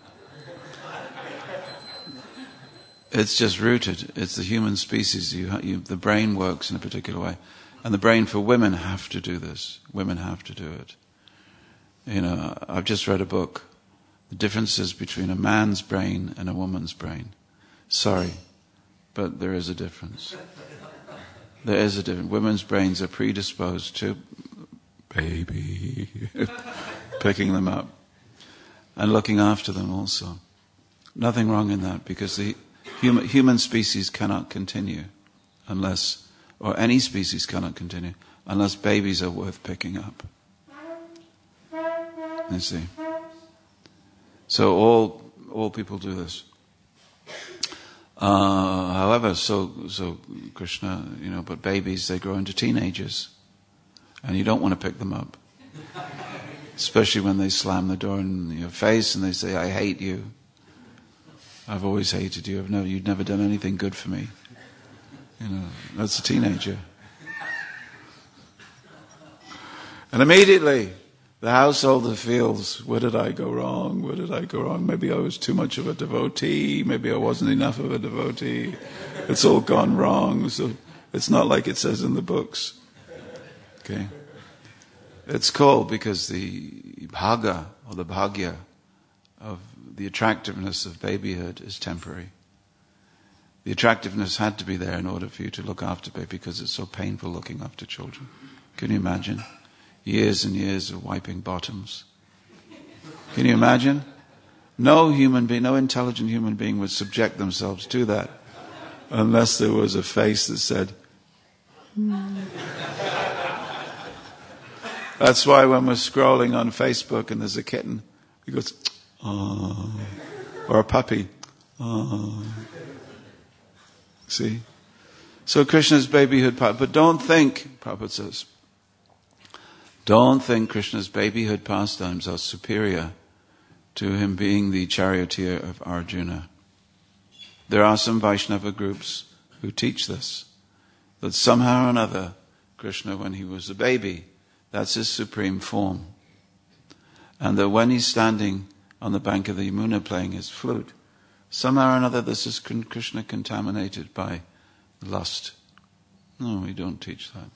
It's just rooted. It's the human species. The brain works in a particular way. And the brain for women have to do this. Women have to do it. I've just read a book, The Differences Between a Man's Brain and a Woman's Brain. Sorry, but there is a difference. There is a difference. Women's brains are predisposed to baby, picking them up and looking after them also. Nothing wrong in that, because the human species cannot continue unless, or any species cannot continue unless babies are worth picking up. You see. So all people do this. However, so Krishna, but babies, they grow into teenagers, and you don't want to pick them up, especially when they slam the door in your face and they say, "I hate you. I've always hated you. You've never done anything good for me." That's a teenager, and immediately the householder feels, "Where did I go wrong? Where did I go wrong? Maybe I was too much of a devotee. Maybe I wasn't enough of a devotee. It's all gone wrong." So it's not like it says in the books. Okay? It's called because the bhaga, or the bhagya, of the attractiveness of babyhood is temporary. The attractiveness had to be there in order for you to look after baby, because it's so painful looking after children. Can you imagine? Years and years of wiping bottoms. Can you imagine? No intelligent human being would subject themselves to that unless there was a face that said, That's why when we're scrolling on Facebook and there's a kitten, he goes, "Oh," or a puppy, "Oh." See? So Krishna's babyhood, but don't think, Prabhupada says, don't think Krishna's babyhood pastimes are superior to him being the charioteer of Arjuna. There are some Vaishnava groups who teach this, that somehow or another, Krishna, when he was a baby, that's his supreme form. And that when he's standing on the bank of the Yamuna playing his flute, somehow or another this is Krishna contaminated by lust. No, we don't teach that.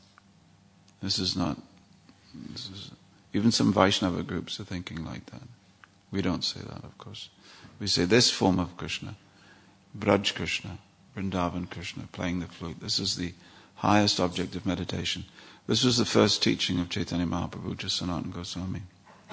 Even some Vaishnava groups are thinking like that. We don't say that, of course. We say this form of Krishna, Braj Krishna, Vrindavan Krishna, playing the flute. This is the highest object of meditation. This was the first teaching of Chaitanya Mahaprabhu to Sanatana Goswami.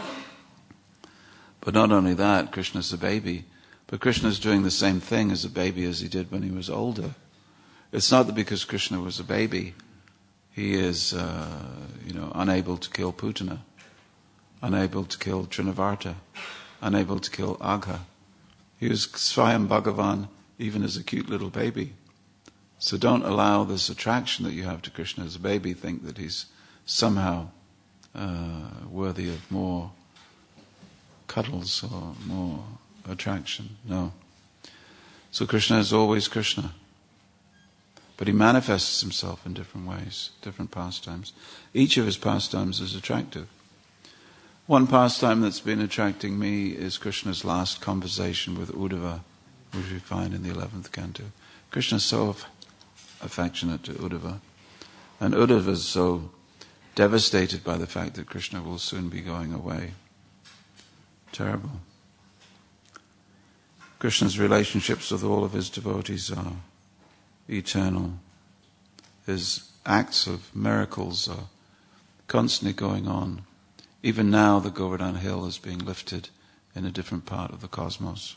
But not only that, Krishna's a baby, but Krishna's doing the same thing as a baby as he did when he was older. It's not that because Krishna was a baby, he is, unable to kill Putana, unable to kill Trinavarta, unable to kill Agha. He was Swayam Bhagavan even as a cute little baby. So don't allow this attraction that you have to Krishna as a baby, think that he's somehow worthy of more cuddles or more attraction. No. So Krishna is always Krishna. But he manifests himself in different ways, different pastimes. Each of his pastimes is attractive. One pastime that's been attracting me is Krishna's last conversation with Uddhava, which we find in the 11th canto. Krishna is so affectionate to Uddhava. And Uddhava is so devastated by the fact that Krishna will soon be going away. Terrible. Krishna's relationships with all of his devotees are eternal. His acts of miracles are constantly going on. Even now the Govardhan Hill is being lifted in a different part of the cosmos.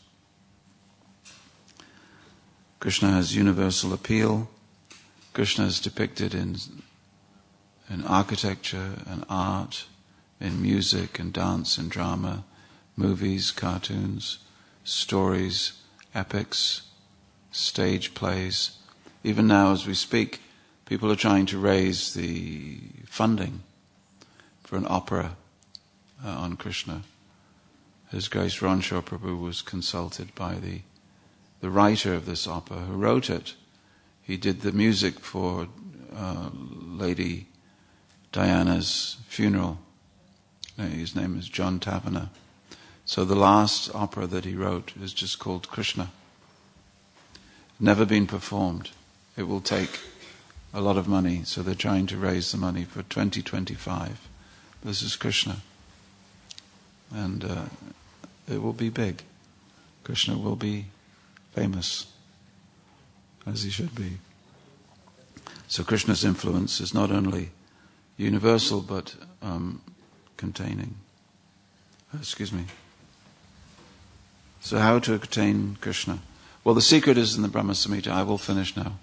Krishna has universal appeal. Krishna is depicted in architecture and art, in music and dance and drama, movies, cartoons, stories, epics, stage plays. Even now as we speak, people are trying to raise the funding for an opera on Krishna. His Grace Rancho Prabhu was consulted by the writer of this opera who wrote it. He did the music for Lady Diana's funeral. His name is John Tavener. So the last opera that he wrote is just called Krishna. Never been performed. It will take a lot of money, so they're trying to raise the money for 2025. This is Krishna. And it will be big. Krishna will be famous, as he should be. So Krishna's influence is not only universal, but containing. So how to attain Krishna? Well, the secret is in the Brahma Samhita. I will finish now.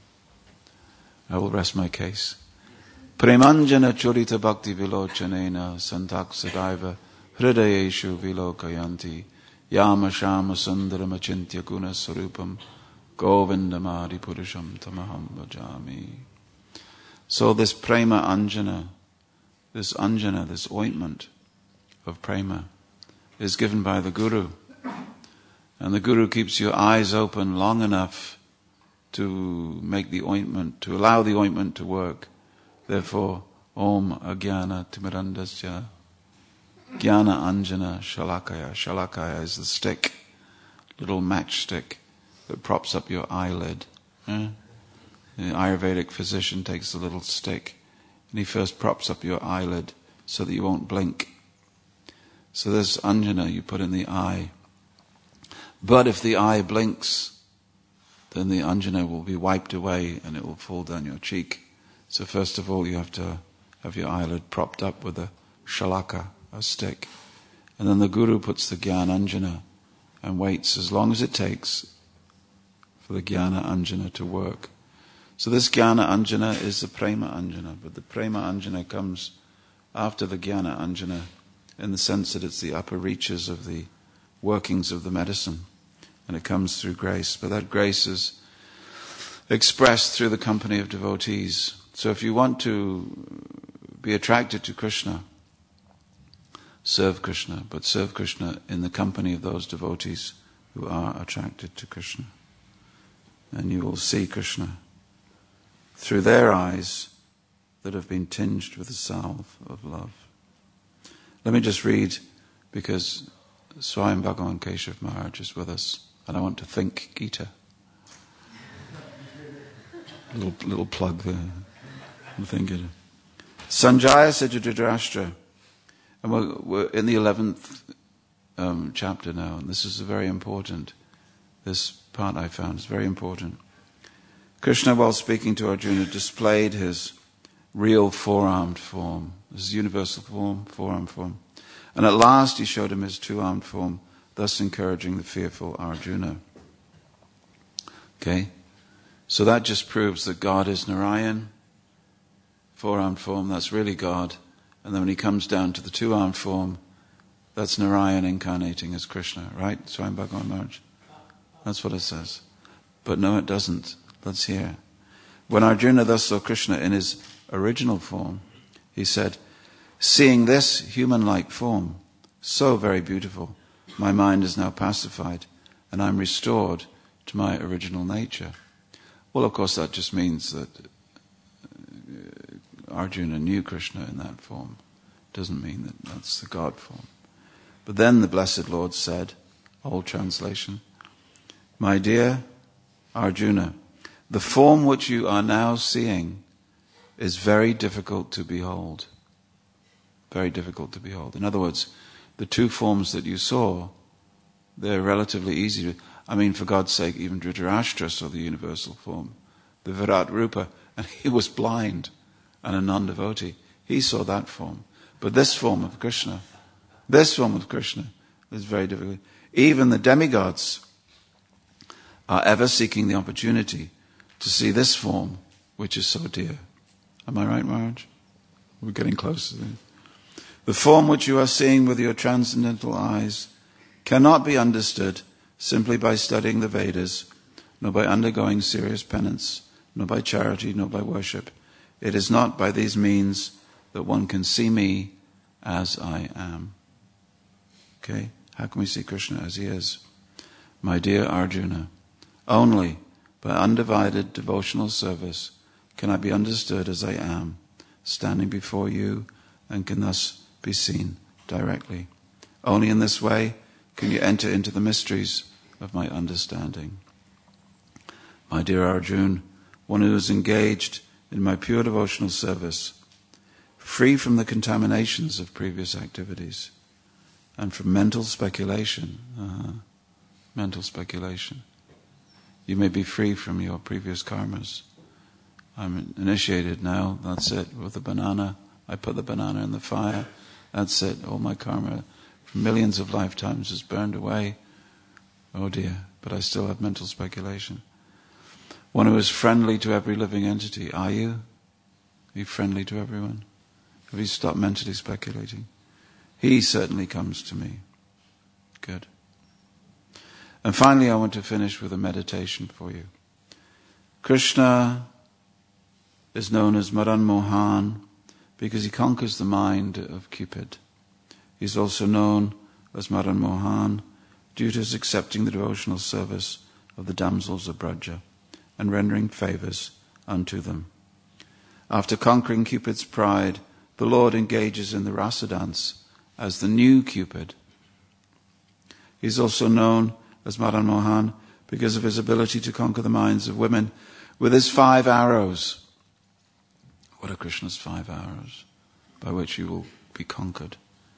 I will rest my case. Premanjana churita bhakti vilochanena santak sadaiva hridayeshu vilokayanti yama shama sundaram achintya guna sarupam govindamadi purusham tamaham bhajami. So this prema anjana, this ointment of prema, is given by the Guru. And the Guru keeps your eyes open long enough to make the ointment, to allow the ointment to work. Therefore, Om Agyana Timirandasya Jnana Anjana Shalakaya. Shalakaya is the stick, little matchstick that props up your eyelid. The Ayurvedic physician takes the little stick and he first props up your eyelid so that you won't blink. So this Anjana you put in the eye. But if the eye blinks, then the Anjana will be wiped away and it will fall down your cheek. So first of all you have to have your eyelid propped up with a shalaka, a stick. And then the Guru puts the Jnana Anjana and waits as long as it takes for the Jnana Anjana to work. So this Jnana Anjana is the Prema Anjana, but the Prema Anjana comes after the Jnana Anjana in the sense that it's the upper reaches of the workings of the medicine, and it comes through grace. But that grace is expressed through the company of devotees. So if you want to be attracted to Krishna, serve Krishna, but serve Krishna in the company of those devotees who are attracted to Krishna. And you will see Krishna through their eyes that have been tinged with the salve of love. Let me just read, because Swayam Bhagavan Keshav Maharaj is with us, and I want to think Gita. Little plug there. I'm thinking. Sanjaya said to Dhritarashtra, and we're in the 11th chapter now, and this is very important. This part I found is very important. Krishna, while speaking to Arjuna, displayed his real four-armed form. This is universal form, four-armed form. And at last he showed him his two-armed form, thus encouraging the fearful Arjuna. Okay? So that just proves that God is Narayan. Four-armed form, that's really God. And then when he comes down to the two-armed form, that's Narayan incarnating as Krishna, right? Swayam Bhagavan Maharaj. That's what it says. But no, it doesn't. Let's hear. When Arjuna thus saw Krishna in his original form, he said, "Seeing this human-like form, so very beautiful, my mind is now pacified, and I'm restored to my original nature." Well, of course, that just means that Arjuna knew Krishna in that form. It doesn't mean that that's the God form. But then the Blessed Lord said, old translation, "My dear Arjuna, the form which you are now seeing is very difficult to behold." Very difficult to behold. In other words, the two forms that you saw, they're relatively easy to... I mean, for God's sake, even Dhritarashtra saw the universal form, the Virat Rupa, and he was blind and a non-devotee. He saw that form. But this form of Krishna is very difficult. Even the demigods are ever seeking the opportunity to see this form, which is so dear. Am I right, Maharaj? We're getting close to this. The form which you are seeing with your transcendental eyes cannot be understood simply by studying the Vedas, nor by undergoing serious penance, nor by charity, nor by worship. It is not by these means that one can see me as I am. Okay? How can we see Krishna as he is? My dear Arjuna, only by undivided devotional service can I be understood as I am, standing before you and can thus be seen directly. Only in this way can you enter into the mysteries of my understanding. My dear Arjuna, one who is engaged in my pure devotional service, free from the contaminations of previous activities and from mental speculation. You may be free from your previous karmas. I'm initiated now, that's it, with the banana. I put the banana in the fire, that's it. All my karma from millions of lifetimes is burned away. Oh dear, but I still have mental speculation. One who is friendly to every living entity. Are you? Are you friendly to everyone? Have you stopped mentally speculating? He certainly comes to me. Good. And finally, I want to finish with a meditation for you. Krishna is known as Madan Mohan because he conquers the mind of Cupid. He is also known as Madan Mohan due to his accepting the devotional service of the damsels of Braja and rendering favors unto them. After conquering Cupid's pride, the Lord engages in the rasa dance as the new Cupid. He is also known as Madan Mohan because of his ability to conquer the minds of women with his 5 arrows. What are Krishna's 5 arrows by which he will be conquered?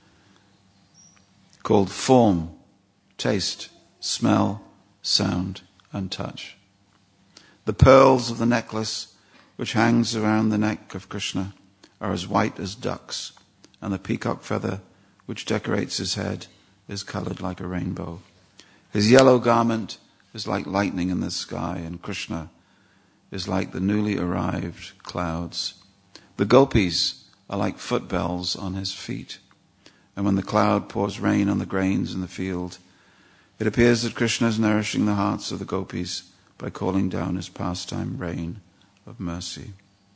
Called form, taste, smell, sound, and touch. The pearls of the necklace which hangs around the neck of Krishna are as white as ducks, and the peacock feather which decorates his head is coloured like a rainbow. His yellow garment is like lightning in the sky, and Krishna is like the newly arrived clouds. The gopis are like footbells on his feet, and when the cloud pours rain on the grains in the field, it appears that Krishna is nourishing the hearts of the gopis by calling down his pastime rain of mercy.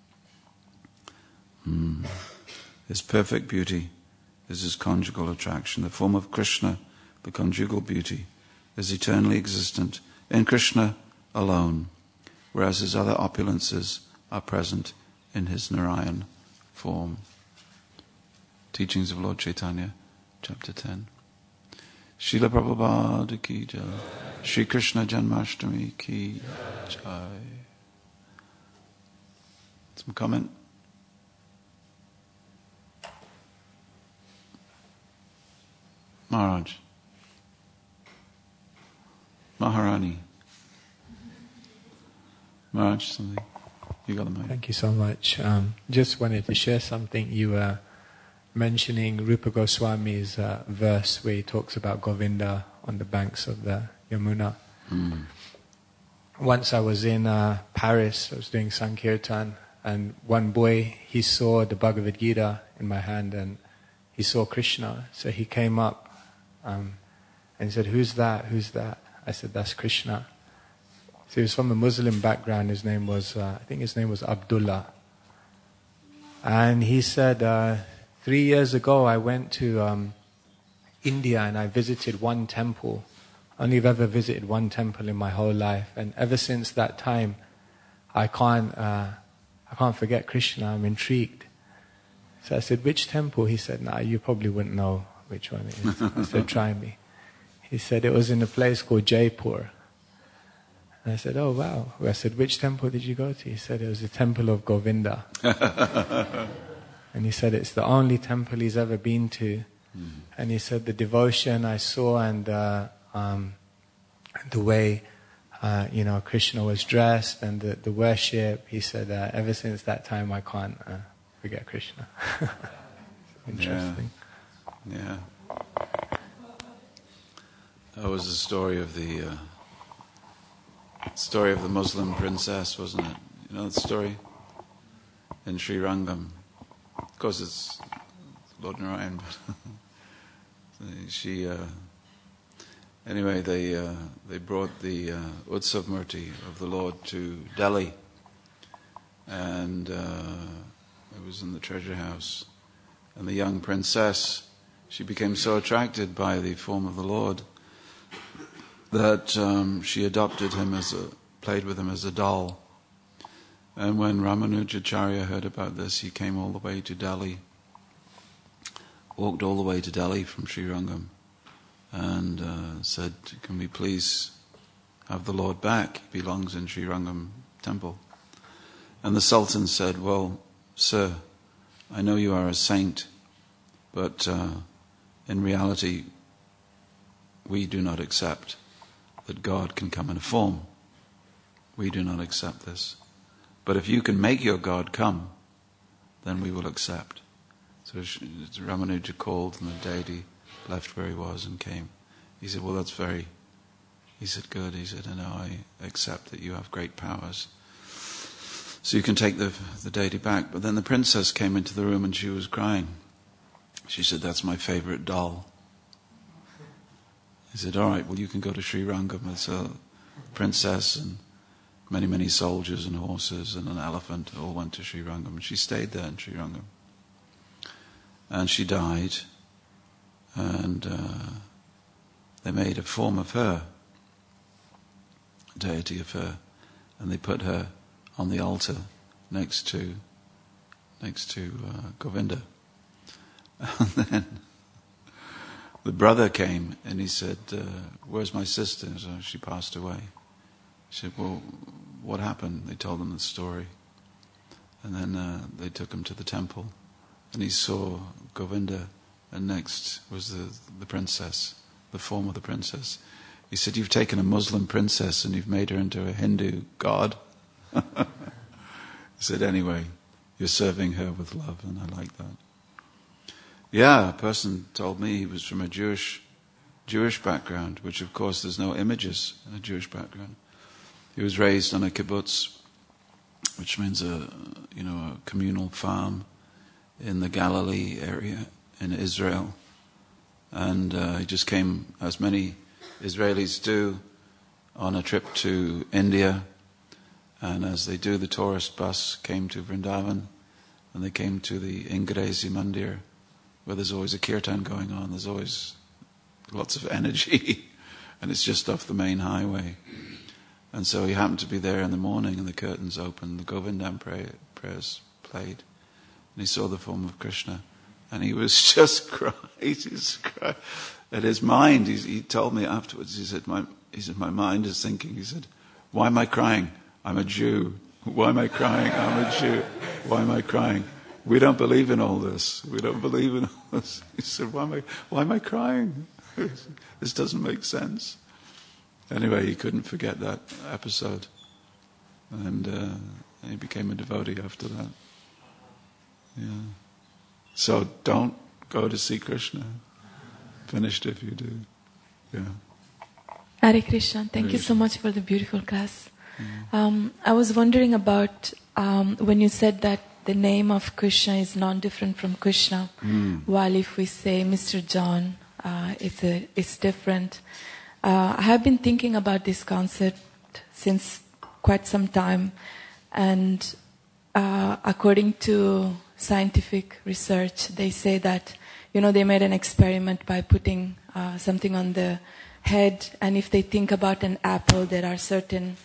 His perfect beauty is his conjugal attraction. The form of Krishna, the conjugal beauty, is eternally existent in Krishna alone, whereas his other opulences are present in his Narayan form. Teachings of Lord Chaitanya, chapter 10. Srila Prabhupada ki jai. Shri Krishna Janmashtami ki jai. Some comment? Maharaj. Maharani. Maharaj, something. You got the mic. Thank you so much. Just wanted to share something. You were mentioning Rupa Goswami's verse where he talks about Govinda on the banks of the Yamuna. Once I was in Paris, I was doing Sankirtan, and one boy, he saw the Bhagavad Gita in my hand and he saw Krishna. So he came up and he said, "Who's that? Who's that?" I said, "That's Krishna." So he was from a Muslim background. His name was, I think his name was Abdullah. And he said, 3 years ago I went to India and I visited one temple. I only ever visited one temple in my whole life. And ever since that time, I can't forget Krishna. I'm intrigued. So I said, "Which temple?" He said, "Nah, you probably wouldn't know which one it is." I said, "Try me." He said, "It was in a place called Jaipur." And I said, "Oh, wow." I said, "Which temple did you go to?" He said, "It was the temple of Govinda." And he said, it's the only temple he's ever been to. And he said, the devotion I saw and the way, Krishna was dressed and the worship, he said, ever since that time I can't forget Krishna. Interesting. Yeah. That was the story of the Muslim princess, wasn't it? You know that story? In Sri Rangam. Of course it's Lord Narayan, but anyway, they brought the Utsav Murti of the Lord to Delhi, and it was in the treasure house. And the young princess, she became so attracted by the form of the Lord that she adopted him played with him as a doll. And when Ramanujacharya heard about this, he came all the way to Delhi, walked all the way to Delhi from Srirangam, and said, "Can we please have the Lord back? He belongs in Srirangam temple." And the Sultan said, "Well, sir, I know you are a saint, but in reality, we do not accept that God can come in a form. We do not accept this. But if you can make your God come, then we will accept." So Ramanuja called, and the deity left where he was and came. He said, "Well, that's very..." He said, "Good." He said, "I know, I accept that you have great powers. So you can take the deity back." But then the princess came into the room and she was crying. She said, "That's my favorite doll." He said, "All right, well, you can go to Srirangam. It's a princess and many, many soldiers and horses and an elephant all went to Srirangam." And she stayed there in Srirangam. And she died. And they made a form of her, a deity of her, and they put her on the altar next to Govinda. And then the brother came and he said, "Where's my sister?" So she passed away. He said, "Well, what happened?" They told him the story. And then they took him to the temple and he saw Govinda, and next was the princess, the form of the princess. He said, "You've taken a Muslim princess and you've made her into a Hindu god." He said, "Anyway, you're serving her with love," and I like that. Yeah, a person told me he was from a Jewish background, which of course there's no images in a Jewish background. He was raised on a kibbutz, which means a communal farm in the Galilee area in Israel. And he just came, as many Israelis do, on a trip to India. And as they do, the tourist bus came to Vrindavan, and they came to the Ingrezi Mandir, where there's always a kirtan going on. There's always lots of energy, and it's just off the main highway. And so he happened to be there in the morning, and the curtains opened, the Govindam prayers played, and he saw the form of Krishna, and he was just crying. He just cried. At his mind, he told me afterwards, he said, my mind is thinking, he said, "Why am I crying? I'm a Jew. Why am I crying? I'm a Jew. Why am I crying? We don't believe in all this. We don't believe in all this." He said, why am I crying? This doesn't make sense. Anyway, he couldn't forget that episode. And he became a devotee after that. Yeah. So don't go to see Krishna. Finished if you do. Yeah. Hare Krishna. Thank you so much for the beautiful class. I was wondering about when you said that the name of Krishna is non-different from Krishna, while if we say Mr. John, it's different. I have been thinking about this concept since quite some time, and according to scientific research, they say that, they made an experiment by putting something on the head, and if they think about an apple, there are certain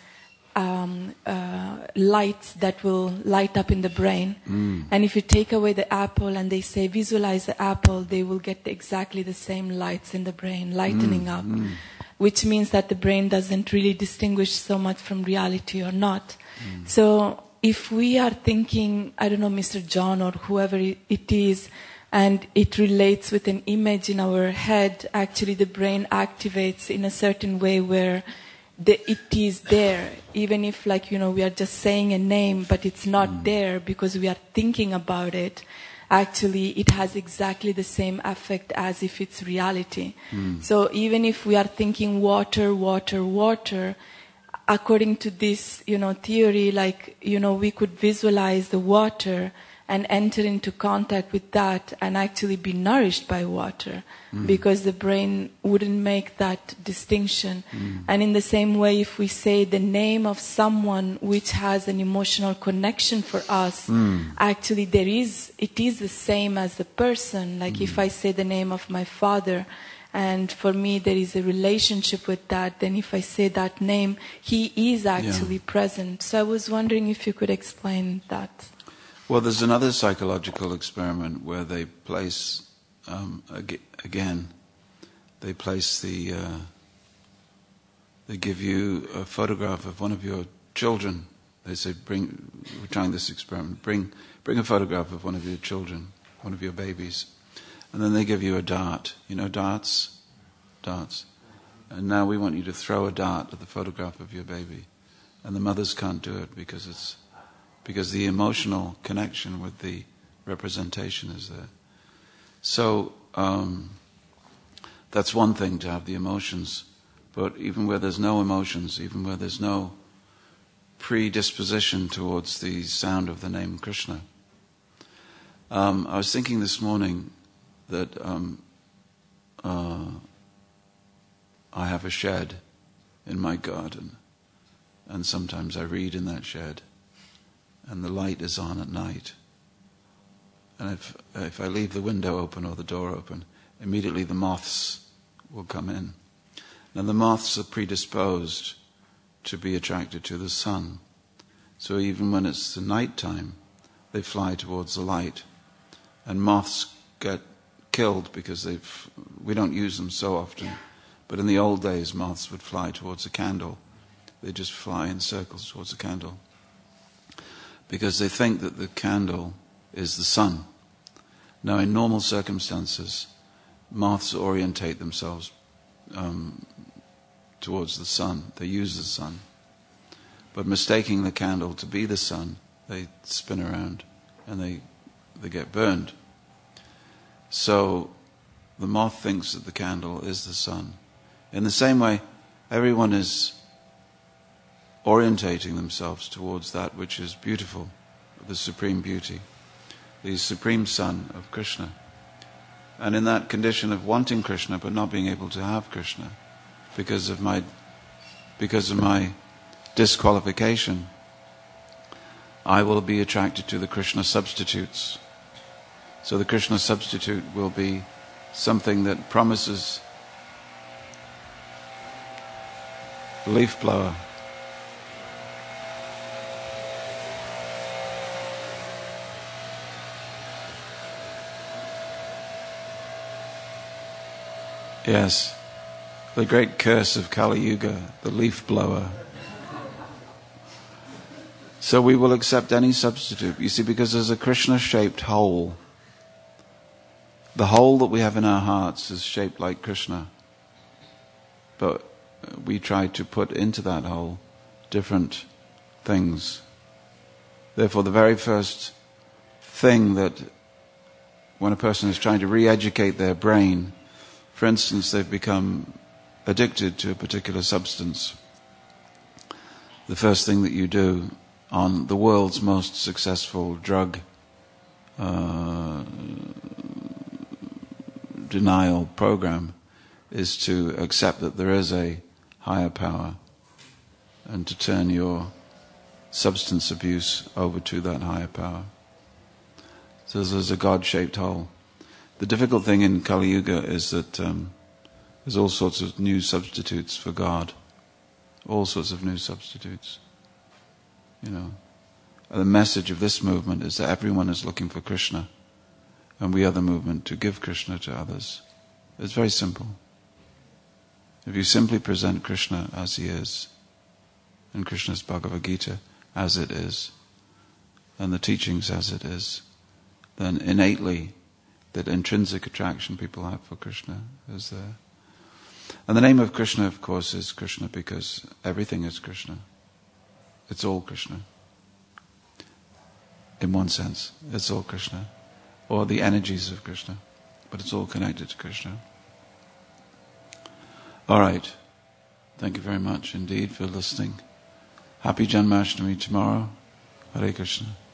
lights that will light up in the brain. And if you take away the apple and they say visualize the apple, they will get exactly the same lights in the brain, lightening up. Which means that the brain doesn't really distinguish so much from reality or not. So if we are thinking, I don't know, Mr. John or whoever it is, and it relates with an image in our head, actually the brain activates in a certain way where it is there, even if we are just saying a name, but it's not there because we are thinking about it. Actually, it has exactly the same effect as if it's reality. So even if we are thinking water, water, water, according to this, theory, we could visualize the water and enter into contact with that and actually be nourished by water, because the brain wouldn't make that distinction. And in the same way, if we say the name of someone which has an emotional connection for us, actually it is the same as the person. If I say the name of my father, And for me, there is a relationship with that. Then if I say that name, he is actually present. So I was wondering if you could explain that. Well, there's another psychological experiment where they place, they place they give you a photograph of one of your children. They say, we're trying this experiment, bring a photograph of one of your children, one of your babies. And then they give you a dart. You know darts? Darts. And now we want you to throw a dart at the photograph of your baby. And the mothers can't do it because the emotional connection with the representation is there. So that's one thing, to have the emotions. But even where there's no emotions, even where there's no predisposition towards the sound of the name Krishna. I was thinking this morning that I have a shed in my garden, and sometimes I read in that shed, and the light is on at night. And if I leave the window open or the door open, immediately the moths will come in. Now the moths are predisposed to be attracted to the sun. So even when it's the night time, they fly towards the light. And moths get killed because we don't use them so often. But in the old days, moths would fly towards a candle. They just fly in circles towards a candle. Because they think that the candle is the sun. Now in normal circumstances, moths orientate themselves towards the sun. They use the sun. But mistaking the candle to be the sun, they spin around and they get burned. So the moth thinks that the candle is the sun. In the same way, everyone is orientating themselves towards that which is beautiful, the supreme beauty, the supreme sun of Krishna. And in that condition of wanting Krishna but not being able to have Krishna because of my disqualification, I will be attracted to the Krishna substitutes. So the Krishna substitute will be something that promises leaf blower. Yes, the great curse of Kali Yuga, the leaf blower. So we will accept any substitute. You see, because there's a Krishna-shaped hole. The hole that we have in our hearts is shaped like Krishna. But we try to put into that hole different things. Therefore, the very first thing that when a person is trying to re-educate their brain, for instance, they've become addicted to a particular substance, the first thing that you do on the world's most successful drug denial program is to accept that there is a higher power and to turn your substance abuse over to that higher power. So there's a God-shaped hole. The difficult thing in Kali Yuga is that there's all sorts of new substitutes for God. All sorts of new substitutes. You know, the message of this movement is that everyone is looking for Krishna, and we are the movement to give Krishna to others. It's very simple. If you simply present Krishna as he is, and Krishna's Bhagavad Gita as it is, and the teachings as it is, then innately that intrinsic attraction people have for Krishna is there. And the name of Krishna, of course, is Krishna because everything is Krishna. It's all Krishna. In one sense, it's all Krishna. Or the energies of Krishna. But it's all connected to Krishna. All right. Thank you very much indeed for listening. Happy Janmashtami tomorrow. Hare Krishna.